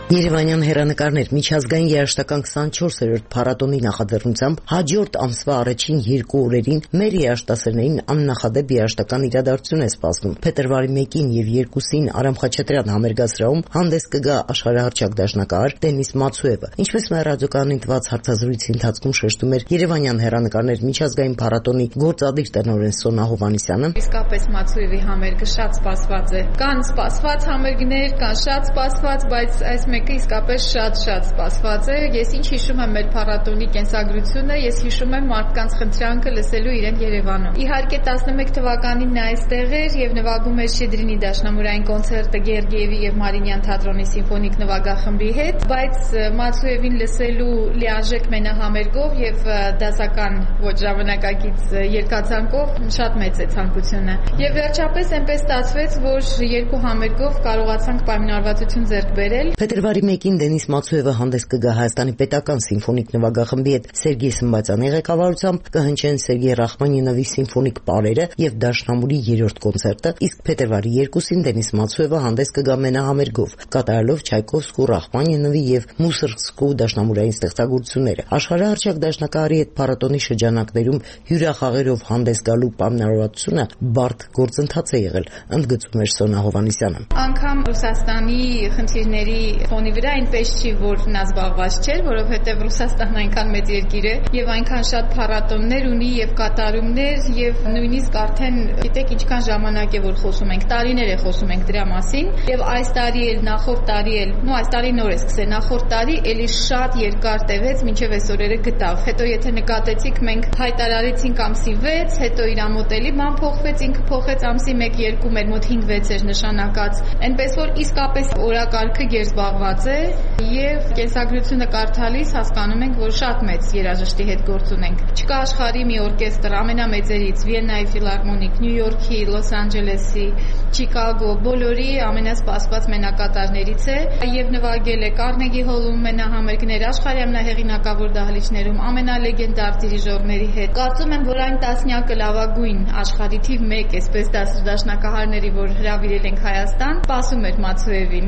Երևանյան հեռանկարներ միջազգային երաժշտական քսանչորսերորդ փառատոնի նախաձեռնությամբ հաջորդ ամսվա առաջին երկու օրերին մեր երաժշտասերներին աննախադեպ երաժշտական իրադարձություն է սպասվում։ Փետրվարի մեկին եւ երկուսին Արամ Խաչատրյան համերգասրահում հանդես կգա աշխարհահռչակ դաշնակահար Դենիս Մացուևը։ Ինչպես մեր ռադիոկայանին տված հարցազրույցի ընթացքում շեշտում էր Երևանյան հեռանկարներ միջազգային փառատոնի գործադիր տնօրեն Սոնա Հովհաննիսյանը, իսկապես Մացուևի համերգը շատ սպասված է։ Կան սպասված համերգներ, կան շատ սպասված, բայց այս մեկը իսկապես շատ-շատ սպասված է։ Ես ինչ հիշում եմ մեր փառատոնի կենսագրությունը, ես հիշում եմ մարդկանց խնդրանքը լսելու իրեն Երևանում։ Իհարկե տասնմեկ թվականին նա այստեղ էր եւ նվագում էր Շեդրինի դաշնամուրային կոնցերտը Գերգիևի եւ Մարինյան թատրոնի սիմֆոնիկ նվագախմբի հետ, բայց Մացուևին լսելու լիարժեք մենահամերգով եւ դասական ոչ ժամանակակից երկացանկով շատ մեծ է ցանկությունը։ Եվ վերջապես այնպես ստացվեց, որ երկու համերգով կարողացանք պայմանավորվածություն ձեռք բերել։ Փետրվարի մեկին Դենիս Մացուևը հանդես կգա Հայաստանի պետական սիմֆոնիկ նվագախմբի հետ Սերգեյ Սմբատյանի ղեկավարությամբ, կհնչեն Սերգեյ Ռախմանինովի սիմֆոնիկ պարերը եւ Դաշնամուրի երրորդ կոնցերտը, իսկ փետրվարի երկուսին Դենիս Մացուևը հանդես կգա մենահամերգով, կատարելով Չայկովսկու, Ռախմանինովի եւ Մուսորգսկու դաշնամուրային ստեղծագործությունները։ Աշխարհահռչակ դաշնակահարի հետ փառատոնի շրջանակներում հյուրախաղերով հանդես գալու պայմանավորվածությունը բարդ գործընթաց է եղել, ընդգծում էր Սոնա Հովհաննիսյանը։ Անկամ Ռուսաստանի խնդիրների ֆոնի վրա այնպես չի, որ նա զբաղված չէր, որովհետև Ռուսաստանն այնքան մեծ երկիր է եւ այնքան շատ փառատոններ ունի եւ կատարումներ եւ նույնիսկ արդեն գիտեք ինչքան ժամանակ է որ խոսում ենք, տարիներ է խոսում ենք դրա մասին եւ այս տարի էլ նախորդ տարի էլ, նո այս տարի նոր է սկսել, նախորդ տարի էլի շատ երկար տևեց մինչեւ այս օրերը գտավ։ Հետո եթե նկատեցիք մենք հայտարարեցինք ամսի վեց, հետո իր ամոթելի բան փոխվեց, ինքը փոխեց ամսի մեկ երկու, մեր մոտ հինգ վեց էր նշանակած։ Այնպես որ իսկապես օրակարգը գերզբաղված է եւ կենսագրությունը կարդալիս հասկանում ենք, որ շատ մեծ երաժշտի հետ գործ ունենք։ Չկա աշխարհի մի օրկեստր ամենամեծերից, Վիեննայի ֆիլհարմոնիկ, Նյու Յորքի, Լոս Անջելեսի, Չիկագո, բոլորի ամենասպասված մենակատարներից է եւ նվագել է Կարնեգի հոլում մենահամերգներ, աշխարհի ամենահեղինակավոր դահլիճներում ամենալեգենդար դիրիժորների հետ։ Կարծում եմ, որ այն տասնյակը լավագույն աշխարհի թիվ մեկ, այսպես դաշնակահարների, որ հրավիրել ենք Հայաստան, սպասում էր Մացուևին։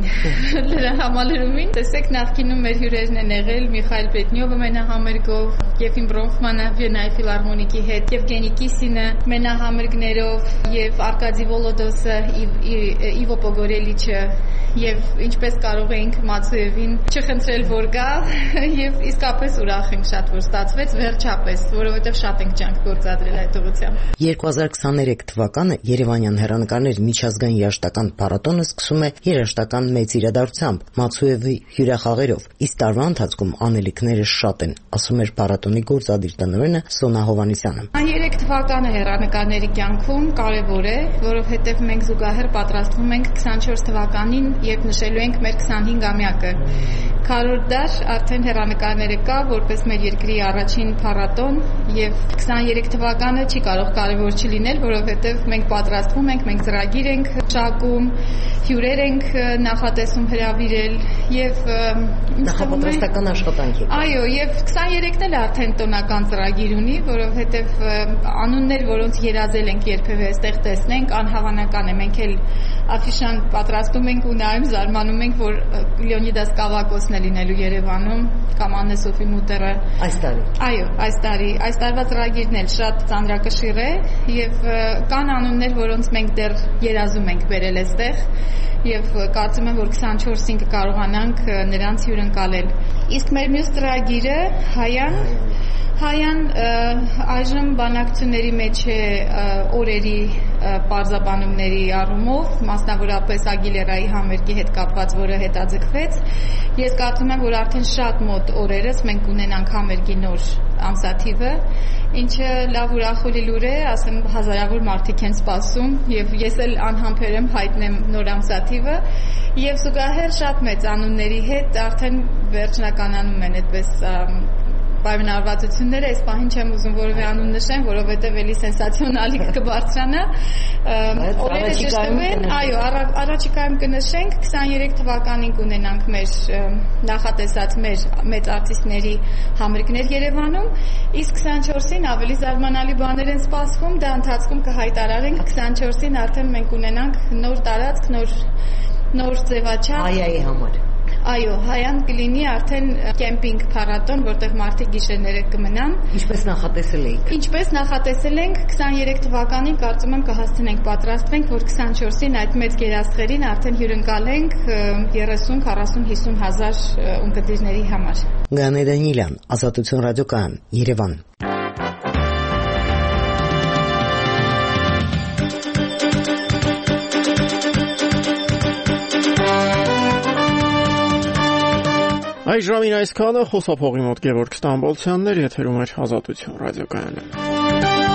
Համալրումին տեսեք նախկինում մեր հյուրերն են եղել Միխայել Պետնյովը մենահամերգով, Եվգեն Բրոնֆմանը Վիեննայի ֆիլհարմոնիկի հետ, Եվգենի Կիսինը մենահամերգներով եւ Արկադի Վոլոդոսը, Իվո Պոգորելիչը եւ ինչպես կարող էինք Մացուևին չխնդրել որ գա եւ իսկապես ուրախ ենք շատ որ ստացվեց վերջապես, որովհետեւ շատ ենք ջանք գործադրել այդ ուղղությամբ։ երկու հազար քսաներեք թվականը Երևանյան հեռանկարներ միջազգային երաժշտական փառատոնը սկսում է երաժշտական մեծ իրադարձությամբ Մացուևի հյուրախաղերով, իսկ տարվա ընթացքում անելիքները շատ են, ասում էր փառատոնի գործադիր տնօրենը Սոնա Հովհաննիսյանը։ Երեք թվականը հեռանկարների կյանքում կարևոր է, որովհետև մենք զուգահեռ պատրաստվում ենք քսանչորս թվականին, երբ նշելու ենք մեր քսանհինգամյակը։ Քառորդ դար արդեն հեռանկարները կա, որպես մեր երկրի առաջին փառատոն եւ քսաներեք թվականը չի կարող կարևոր չլինել, որովհետեւ մենք պատրաստվում ենք, մենք ծրագիր ենք շակում, հյուրեր ենք նախատեսում հրավիրել եւ նախապատրաստական աշխատանք է։ Այո, եւ քսաներեքն էլ արդեն տոնական ծրագիր ունի, որովհետեւ անուններ, որոնց երազել ենք երբևէ այստեղ տեսնենք, անհավանական է։ Մենք էլ աֆիշան պատրաստում ենք ու նայում զարմանում ենք, որ Լեոնիդաս Կավակոսն է լինելու Երևանում կամ Աննե Սոֆի Մուտերը այս տարի։ Այո, այս տարի, այս տարվա ծրագիրն էլ շատ ծանրակշիռ է եւ կան անուններ, որոնց մենք դեռ երազում ենք բերել այստեղ եւ կարծում եմ, որ քսանչորսին կկարողանանք նրանց հյուրընկալել։ Իսկ մեր մյուս ծրագիրը Հայան Հայան այժմ բանակցությունների մեջ է օրերի պարզաբանումների առումով, մասնավորապես Ագիլերայի համերգի հետ կապված, որը հետաձգվեց։ Ես կարծում եմ, որ արդեն շատ մոտ օրերս մենք ունենանք համերգի նոր ամսաթիվը, ինչը լավ ուրախալի լուր է, ասեմ հազարավոր մարդիկ են սպասում եւ ես էլ անհամբեր եմ հայտնեմ նոր ամսաթիվը եւ զուգահեռ շատ մեծ անունների հետ արդեն վերջնականանում են այդպես պայմանավորվածությունները, այս պահին չեմ ուզում որևէ անուն նշեմ, որովհետև էլի սենսացիոնալիկ կբարձրանա։ Օրերը ճշտվեն, այո, առաջիկայում կնշենք, քսաներեք թվականին կունենանք մեր նախատեսած մեր մեծ արտիստների համերգներ Երևանում, իսկ քսանչորսին ավելի զարմանալի բաներ են սպասվում, դա ընթացքում կհայտարարենք, քսանչորսին արդեն մենք ունենանք նոր տարածք, նոր նոր ձևաչափ Այայի համար։ Այո, հայան կլինի արդեն կեմպինգ փառատոն, որտեղ մարդիկ գիշերները կմնան։ Ինչպես նախատեսել էիք։ Ինչպես նախատեսել ենք, քսաներեք թվականին կարծում եմ կհասցնենք պատրաստվենք, որ քսանչորսին այդ մեծ գերաստղերին արդեն հյուրընկալենք երեսուն, քառասուն, հիսուն հազար ունկնդիրների համար։ Գանե Դանիելյան, Ազատություն ռադիոկայան, Երևան։ Այս ժամին այսքանը, խոսափողի մոտ Գևորգ Ստամբոլցյանն էր, եթերում էր Ազատություն ռադիոկայանը։